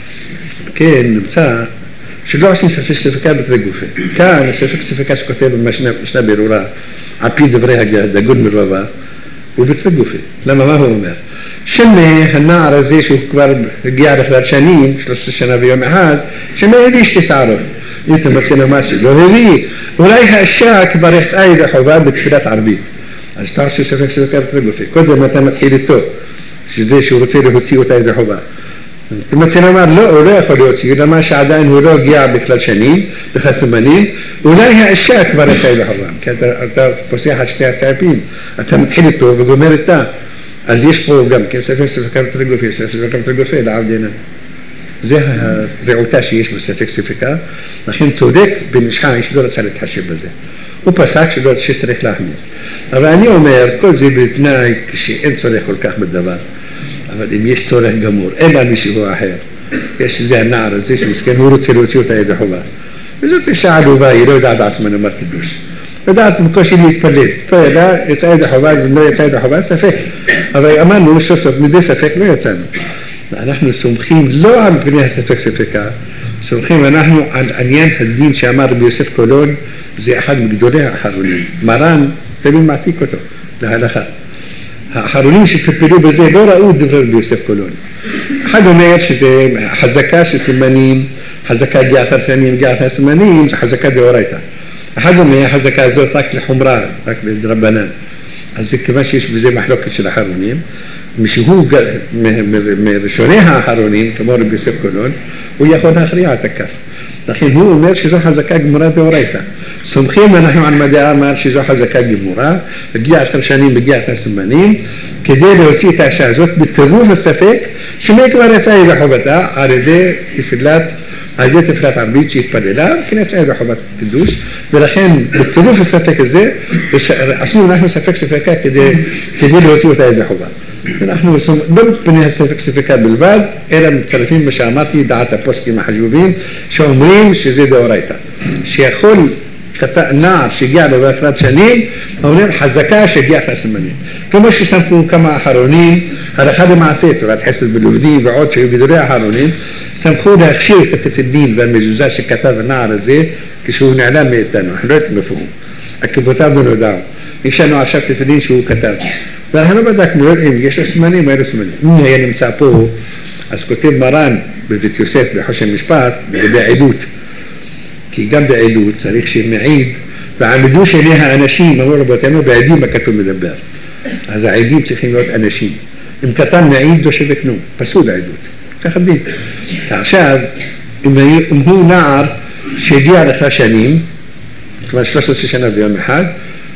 S1: כן, נמצא שלא עושים ספק ספקה בתרי גופי. כאן הספק ספקה שכותב במשנה ברורה, על פי דברי הגון מרבבה, הוא בתרי גופי. למה, מה הוא אומר? שמה הנער הזה שהוא כבר הגיע לכלל שנים, 13 שנה ויום אחד, שמה הביא שתי שערות. אם אתה מצא למה שלא הביא, אולי האישה כבר יצאה ידי חובה בתפילת ערבית. אז אתה עושה ספק ספקה בתרי גופי. קודם אתה מתחיל איתו, שזה שהוא רוצה להוציא אותה ידי חובה. אתה מצא לומר, לא, הוא לא יכול להוציא, למה שעדיין הוא לא הגיע בכלל שנים, בכלל סימנים, אולי האישה כבר יצאה ידי חובה. כי אתה פוסח על שתי הסעיפים, אתה מתחיל איתו וגומר איתה. אז יש פה גם כן ספק ספקה בתרי גופי, ספק ספקה בתרי גופי, לעב דינן. זה הרעותה שיש בספק ספקה, לכן צודק בן איש חי שלא רצה להתחשב בזה. הוא פסק שצריך להחמיר. אבל אני אומר, כל זה בתנאי כשאין צורך כל כך בדבר. אבל אם יש צורך גמור, אין לה מישהו אחר. יש איזה הנער הזה שמסכן, הוא רוצה להוציא אותה ידי חובה. וזאת אישה עלובה, היא לא יודעת עצמה נאמר קידוש. יודעת בקושי להתפלל. לא ידע, יצא ידי חובה, אם לא יצא ידי חובה, ספק. אבל אמרנו, סוף סוף, מדי ספק לא יצאנו. אנחנו סומכים לא על פני הספק ספקה, סומכים אנחנו על עניין הדין שאמר רבי יוסף קולון, זה אחד מגדולי האחרונים. מרן, תמיד מעתיק אותו, להלכה. האחרונים שטפלו בזה לא ראו דברי רבי יוסף קולון. אחד אומר שזה חזקה של סימנים, חזקה גיעת הרשנים, גיעת הסימנים, זה חזקה דאורייתא. אחד אומר, החזקה הזאת רק לחומרה, רק לדרבנן. אז זה כיוון שיש בזה מחלוקת של האחרונים, משהוא מראשוני האחרונים, כמו רבי יוסף קולון, הוא יכול להכריע את הכף. לכן הוא אומר שזו חזקה גמורה דאורייתא. סומכים אנחנו על מדעי אמר שזו חזקה גמורה, הגיעת השנים בגיעת הסימנים, כדי להוציא את האישה הזאת בצירוף הספק, שמי כבר יצא ידי חובתה על ידי תפילת ערבית שהתפללה, כן יצא ידי חובת קידוש, ולכן בצירוף הספק הזה, עשינו אנחנו ספק ספקה כדי להוציא אותה ידי חובה. אנחנו לא בפני הספק ספקה בלבד, אלא מצטרפים מה שאמרתי, דעת הפוסקים החשובים, שאומרים שזה דאורייתא. שיכול נער שהגיע לבקרת שנים, אומרים חזקה שהגיע אחרי הסימנים. כמו שסמכו כמה אחרונים, הלכה למעשה, תורת חסד בלובדים ועוד שהיו גדולי האחרונים, סמכו להכשיר את התפילין והמזוזה שכתב הנער הזה, כשהוא נעלם מאיתנו, אנחנו לא יודעים איפה הוא. עקבותיו לא נודעו. יש לנו עכשיו תפילין שהוא כתב. ואנחנו לא בדקנו, לא יודעים, יש לו סימנים, אין לו סימנים. אם היה נמצא פה, אז כותב מרן בבית יוסף בחושן משפט, לגבי עדות. כי גם בעדות צריך שמעיד, ועמדו שני האנשים, אמרו רבותינו, בעדים הכתוב מדבר. אז העדים צריכים להיות אנשים. אם קטן מעיד, לא שווה כלום. פסול העדות. ככה דין. עכשיו, אם הוא נער שהגיע לך שנים, כבר 13 שנה ביום אחד,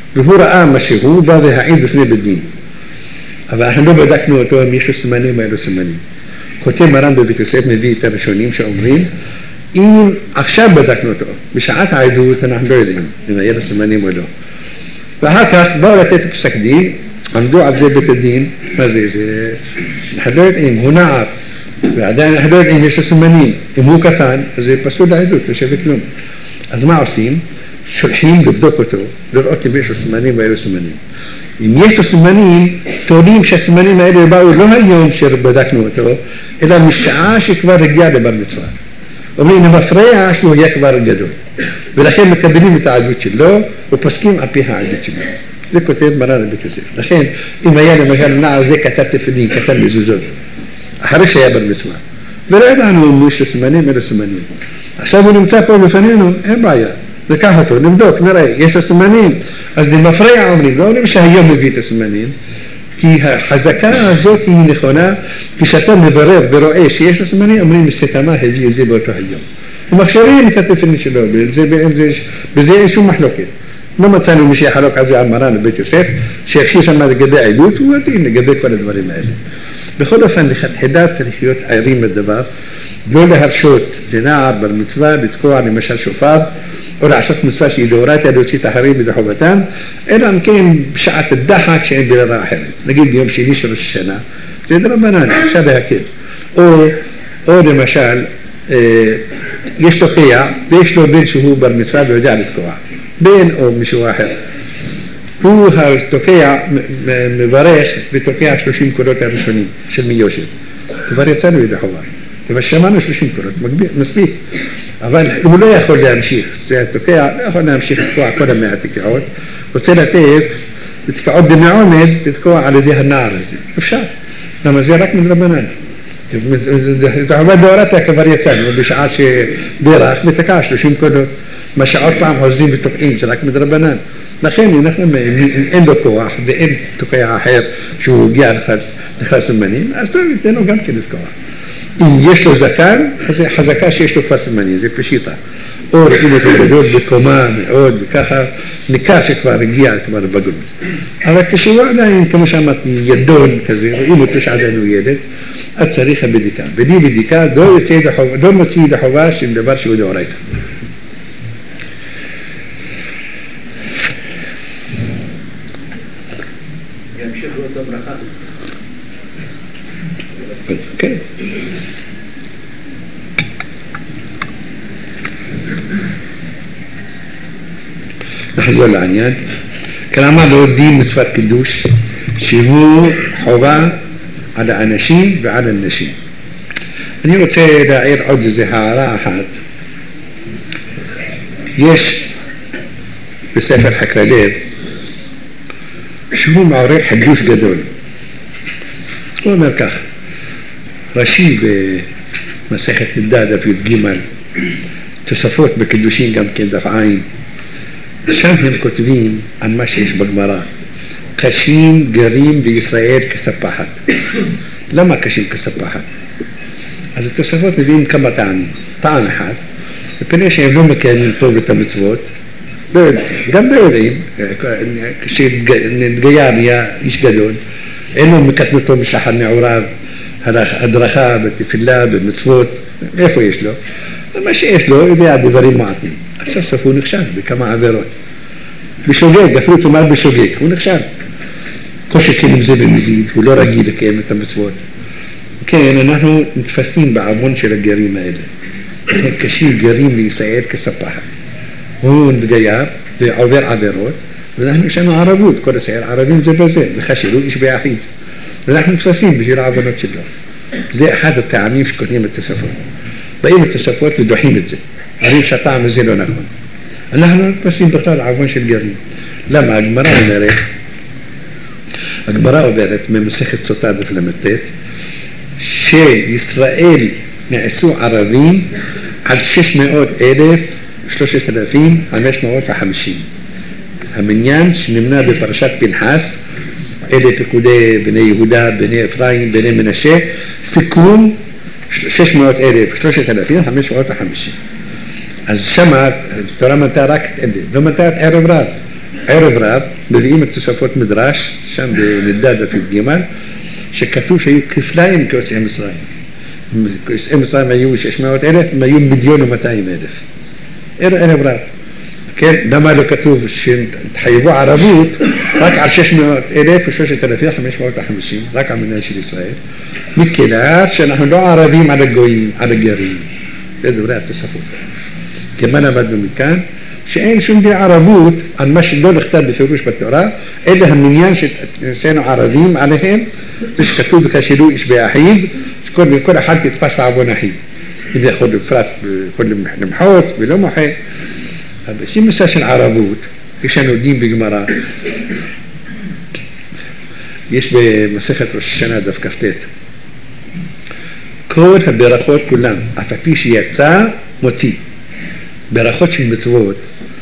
S1: והוא ראה מה שהוא, בא והעיד בפני בית דין. אבל אנחנו לא בדקנו אותו אם יש לו סימנים או אין לו סימנים. כותב מרן בבית יוסף מביא את הראשונים שאומרים, אם עכשיו בדקנו אותו, בשעת העדות אנחנו לא יודעים אם היה לו סימנים או לא. ואחר כך באו לתת פסק דין, עמדו על זה בית הדין, מה זה? אנחנו לא יודעים, הוא נער, ועדיין אנחנו לא יודעים אם יש לו סימנים. אם הוא קטן, אז זה פסול לעדות, לא שווה כלום. אז מה עושים? שולחים לבדוק אותו, לראות אם יש לו סימנים או אין לו סימנים. אם יש לו סימנים, תולים שהסימנים האלה באו לא היום שבדקנו אותו, אלא משעה שכבר הגיע לבר מצווה. אומרים, המפריע שהוא יהיה כבר גדול. ולכן מקבלים את העדות שלו, ופוסקים על פי העדות שלו. זה כותב מרן בבית יוסף. לכן, אם היה למשל נער זה כתב תפילין, כתב מזוזות, אחרי שהיה בר מצווה. ולא ידענו אם יש לו סימנים, אין לו סימנים. עכשיו הוא נמצא פה בפנינו, אין בעיה. ניקח אותו, נבדוק, נראה, יש לו סימנים. אז למפריע אומרים, לא אומרים שהיום מביא את הסימנים, כי החזקה הזאת היא נכונה, כשאתה מברר ורואה שיש לו סימנים, אומרים, מסתמה הביא את זה באותו היום. ומכשירים את התפילין שלו, בזה אין שום מחלוקת. לא מצאנו מי שיחלוק על זה על מרן בבית יוסף, שיחשיר שם לגבי עדות, הוא עדין לגבי כל הדברים האלה. בכל אופן, לכתחילה צריך להיות ערים לדבר, לא להרשות לנער בר מצווה לתקוע למשל שופר, או לעשות מצווה שהיא דאורייתא להוציא את האחרים מדי חובתם, אלא אם כן בשעת הדחק שאין ברירה אחרת. נגיד ביום שני של ראש השנה, זה דרבנן, אפשר להקל. או למשל, יש תוקע, ויש לו בן שהוא בר מצווה ויודע לתקוע. בן או מישהו אחר. הוא התוקע מברך ותוקע 30 קולות הראשונים של מי יושב. כבר יצאנו ידי חובה. ושמענו 30 קולות, מספיק. אבל הוא לא יכול להמשיך, זה התוקע, לא יכול להמשיך לתקוע כל 100 תקעות, רוצה לתת לתקעות במעומד, לתקוע על ידי הנער הזה. אפשר. למה זה רק מדרבנן. דחובה דאורייתא כבר יצאנו, בשעה שברך ותקע 30 קולות. מה שעוד פעם חוזרים ותוקעים, זה רק מדרבנן. לכן, אם אין לו כוח ואין תוקע אחר שהוא הגיע לך סימנים, אז טוב, ניתן לו גם כן לתקוע. אם יש לו זקן, אז זה חזקה שיש לו כבר סימנים, זה פשיטה. או ראים אותו גדול בקומה מאוד, וככה ניכר שכבר הגיע כבר בגרות. אבל כשהוא עדיין, כמו שאמרתי, ידון כזה, רואים אותו שעדיין הוא ילד, אז צריך הבדיקה. בלי בדיקה לא מוציא ידי חובה של דבר שהוא דאורייתא.
S2: ימשיך לאותה ברכה.
S1: כן. נחזור לעניין. כלומר לא דין מצוות קידוש שהוא חובה על האנשים ועל הנשים. אני רוצה להעיר עוד איזו הערה אחת. יש בספר חקר הלב שהוא מעורר חידוש גדול. הוא אומר כך, רש"י במסכת נדדה דף י"ג, תוספות בקידושין גם כן דף עין, שם הם כותבים על מה שיש בגמרא, קשים גרים בישראל כספחת. למה קשים כספחת? אז התוספות מביאים כמה טעמים. טעם אחד, מפני שהם לא מקיימים טוב את המצוות, גם לא יודעים, כשנתגייר נהיה איש גדול, אין לו מקטנותו משחר נעוריו, הדרכה בתפילה, במצוות, איפה יש לו? מה שיש לו, יודע דברים מעטים. עכשיו סוף הוא נחשב בכמה עבירות. בשוגג, אפילו תאמר בשוגג, הוא נחשב. כל שכן אם זה במזיד, הוא לא רגיל לקיים את המצוות. כן, אנחנו נתפסים בעוון של הגרים האלה. הם קשים גרים לישראל כספחת. הוא נתגייר ועובר עבירות, ואנחנו יש לנו ערבות, כל ישראל ערבים זה בזה, וחשלו איש ביחיד. ואנחנו נתפסים בשביל העוונות שלו. זה אחד הטעמים שכותבים בתוספות. באים בתוספות ודוחים את זה. אומרים שהטעם הזה לא נכון. אנחנו נתפסים בכלל עוון של גרים. למה? הגמרא אומרת ממסכת סוטה דף ל"ט, שישראל נעשו ערבים עד 3,550. המניין שנמנה בפרשת פנחס, אלה פקודי בני יהודה, בני אפרים, בני מנשה, סיכום 3,550. אז שמה התורה מנתה רק את אלה, לא מנתה את ערב רב. ערב רב, מביאים את תוספות מדרש, שם בנדדה דף ג' שכתוב שהיו כפליים כיוצאי מצרים. כיוצאי מצרים היו 600,000, הם היו 1,200,000. ערב רב. כן, למה לא כתוב שתחייבו ערבות רק על 600,000 ו-3,550, רק על מדינה של ישראל? מכיוון שאנחנו לא ערבים על הגויים, על הגרים. זה דברי התוספות. כמה למדנו מכאן? שאין שום די ערבות על מה שלא נכתב בפירוש בתורה, אלא המניין שנעשינו ערבים עליהם, זה שכתוב וכשלו איש ביחיד, שכל אחד תתפס לעוון אחיו. אם יכול לפרט, יכול למחות ולא מוחה. אבל יש מסע של ערבות, כשאנו יודעים בגמרא, יש במסכת ראש השנה דף כ"ט, כל הברכות כולם, אף על פי שיצא מוציא. ברכות של מצוות,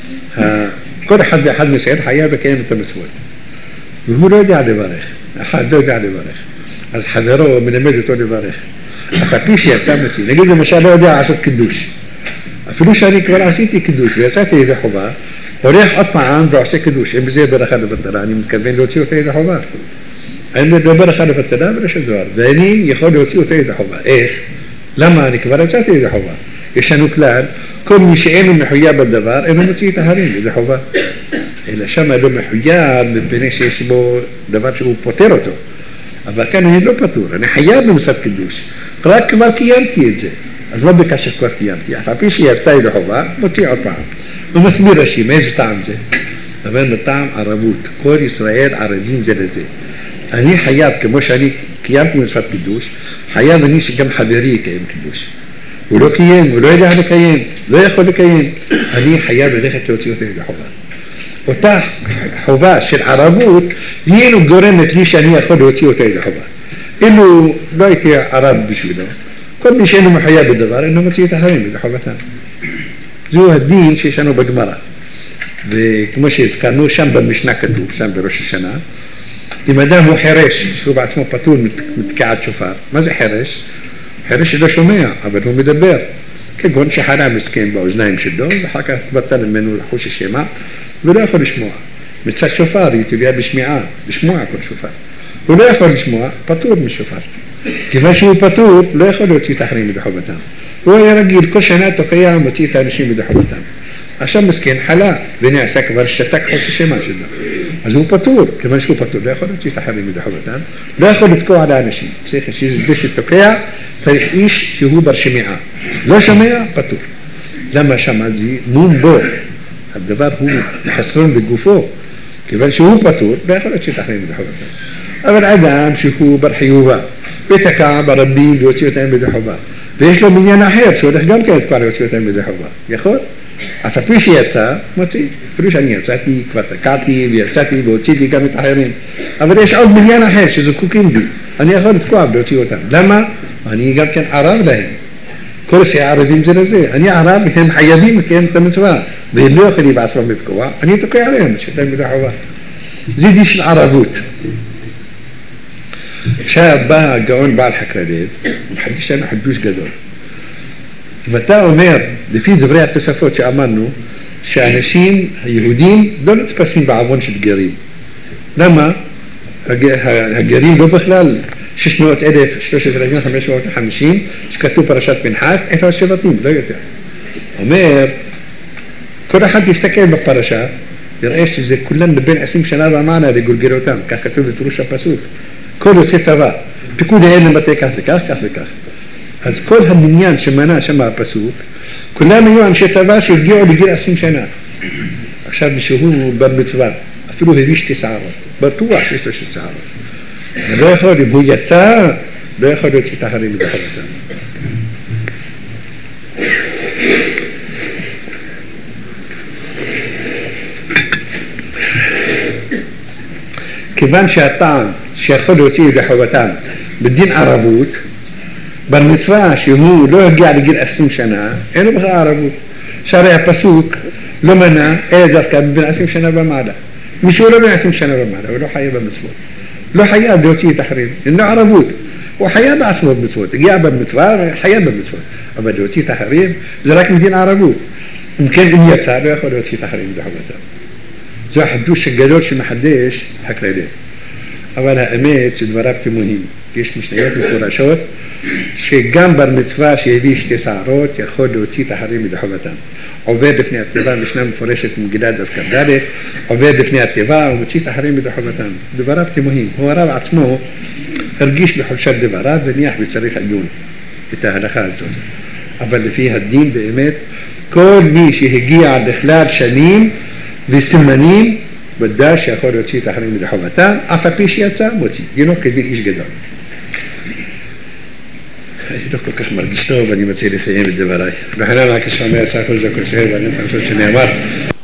S1: כל אחד ואחד מסעד חייב לקיים את המצוות. והוא לא יודע לברך, אחד לא יודע לברך. אז חברו מלמד אותו לברך. אף על פי שיצא מוציא. נגיד למשל לא יודע לעשות קידוש. אפילו שאני כבר עשיתי קידוש ויצאתי ידי חובה, הולך עוד פעם ועושה קידוש. אם זה ברכה לבטלה, אני מתכוון להוציא אותה ידי חובה. אני לא ברכה לבטלה ולא של דבר. ואני יכול להוציא אותה ידי חובה. איך? למה? אני כבר יצאתי ידי חובה. יש לנו כלל, כל מי שאינו מחויב בדבר, אינו מוציא את ההרים, זה חובה. אלא שם לא מחויב, מפני שיש בו דבר שהוא פותר אותו. אבל כאן אני לא פתור, אני חייב במצוות קידוש. רק כבר קיימתי את זה. אז לא בקשר כבר קיימתי. אף על פי שיצא ידי חובה, מוציא עוד פעם. הוא מסביר רש"י, מאיזה טעם זה? אבל בטעם ערבות. כל ישראל ערבים זה לזה. אני חייב, כמו שאני קיימתי במצוות קידוש, חייב אני שגם חברי יקיים קידוש. הוא לא קיים, הוא לא יודע לקיים, לא יכול לקיים. אני חייב ללכת להוציא אותו ידי חובה. אותה חובה של ערבות, היא גורמת לי שאני יכול להוציא אותו ידי חובה. אילו לא הייתי ערב בשבילו, כל מי שאינו מחויב בדבר, אינו מוציא את החיים ידי חובתם. זהו הדין שיש לנו בגמרא. וכמו שהזכרנו, שם במשנה כתוב, שם בראש השנה, אם אדם הוא חרש, שהוא בעצמו פטור מתקיעת שופר. מה זה חרש? חרש שלא שומע, אבל הוא מדבר. כגון שחנה מסכן באוזניים שלו, ואחר כך תבטל ממנו לחוש השמע, ולא יכול לשמוע. מצוות שופר היא תביעה בשמיעה, לשמוע כל שופר. הוא לא יכול לשמוע, פטור משופר. כיוון שהוא פטור, לא יכול להוציא את האחרים ידי חובתם. הוא היה רגיל, כל שנה תוקע מוציא את האנשים ידי חובתם. עכשיו מסכן חלה, ונעשה כבר שתק חוש השמע שלו. אז הוא פטור, כיוון שהוא פטור, לא יכול להוציא את האחרים ידי חובתם, לא יכול לתקוע לאנשים. צריך שזה שתוקע, צריך איש שהוא בר שמיעה. לא שומע, פטור. למה שמע זה? נון בו. הדבר הוא חסרון בגופו, כיוון שהוא פטור, לא יכול להוציא את האחרים ידי חובתם. אבל אדם שהוא בר חיובה, ותקע ברבים ויוציא אותם בידי חובה. ויש לו מניין אחר שהולך גם כן כבר להוציא אותם בידי חובה. יכול? אף על פי שיצא, מוציא. אפילו שאני יצאתי, כבר תקעתי ויצאתי והוצאתי גם את האחרים. אבל יש עוד מניין אחר שזקוקים לי. אני יכול לתקוע ולהוציא אותם. למה? אני גם כן ערב להם. כל שערבים זה לזה. אני ערב והם חייבים לקיים את המצווה. והם לא יכולים בעצמם לתקוע. אני תוקע עליהם, שאתם בידי חובה. זה דין של ערבות. עכשיו בא הגאון בעל חקרדית, מחדש לנו חידוש גדול. ואתה אומר, לפי דברי התוספות שאמרנו, שאנשים היהודים לא נתפסים בעוון של גרים. למה? הגרים לא בכלל 600,000, 3,550, שכתוב פרשת פנחס, איפה השבטים, לא יותר. אומר, כל אחד יסתכל בפרשה, יראה שזה כולם בבין 20 שנה ומעלה לגולגל אותם, כך כתוב בפירוש הפסוק. כל יוצא צבא, פיקוד האל למטה כך וכך, כך וכך. אז כל המניין שמנה שם הפסוק, כולם היו אנשי צבא שהגיעו לגיל 20 שנה. עכשיו מישהו בר מצווה, אפילו הביא 2 שערות, בטוח שיש לו 2 שערות. לא יכול, אם הוא יצא, לא יכול להוציא את האחרים ידי חובתם. כיוון שהטעם שיכול להוציא ידי חובתם בדין ערבות, במצווה שהוא לא הגיע לגיל 20 שנה, אין לו בכלל ערבות. שהרי הפסוק לא מנע, אלא דווקא בין 20 שנה במעלה. מישהו לא בין 20 שנה במעלה, הוא לא חייב במצוות. לא חייב להוציא את האחרים, אין לו ערבות. הוא חייב בעצמו במצוות, הגיע במצווה וחייב במצוות. אבל להוציא את האחרים זה רק מדין ערבות. אם כן, אם יצא, לא יכול להוציא את האחרים ידי חובתם. זה החידוש הגדול שמחדש הקלדה. אבל האמת שדבריו תמוהים. יש משניות מפורשות שגם בר מצווה שהביא שתי שערות יכול להוציא את החרים מדי חובתם. עובד לפני התיבה, משנה מפורשת במגילת דף כ"ד, עובד לפני התיבה ומוציא את החרים מדי חובתם. דבריו תמוהים. הוא הרב עצמו הרגיש בחולשת דבריו וניח בצריך עיון את ההלכה הזאת. אבל לפי הדין באמת, כל מי שהגיע לכלל שנים וסימנים, ודאי שיכול להוציא את החרים מדי חובתם, אף על פי שיצא מוציא. דינו כדין איש גדול. אני לא כל כך מרגיש טוב, אני מציע לסיים את דבריי. בחנן רק כשאומר סך כל זה כל סהר, ואני חושב שנאמר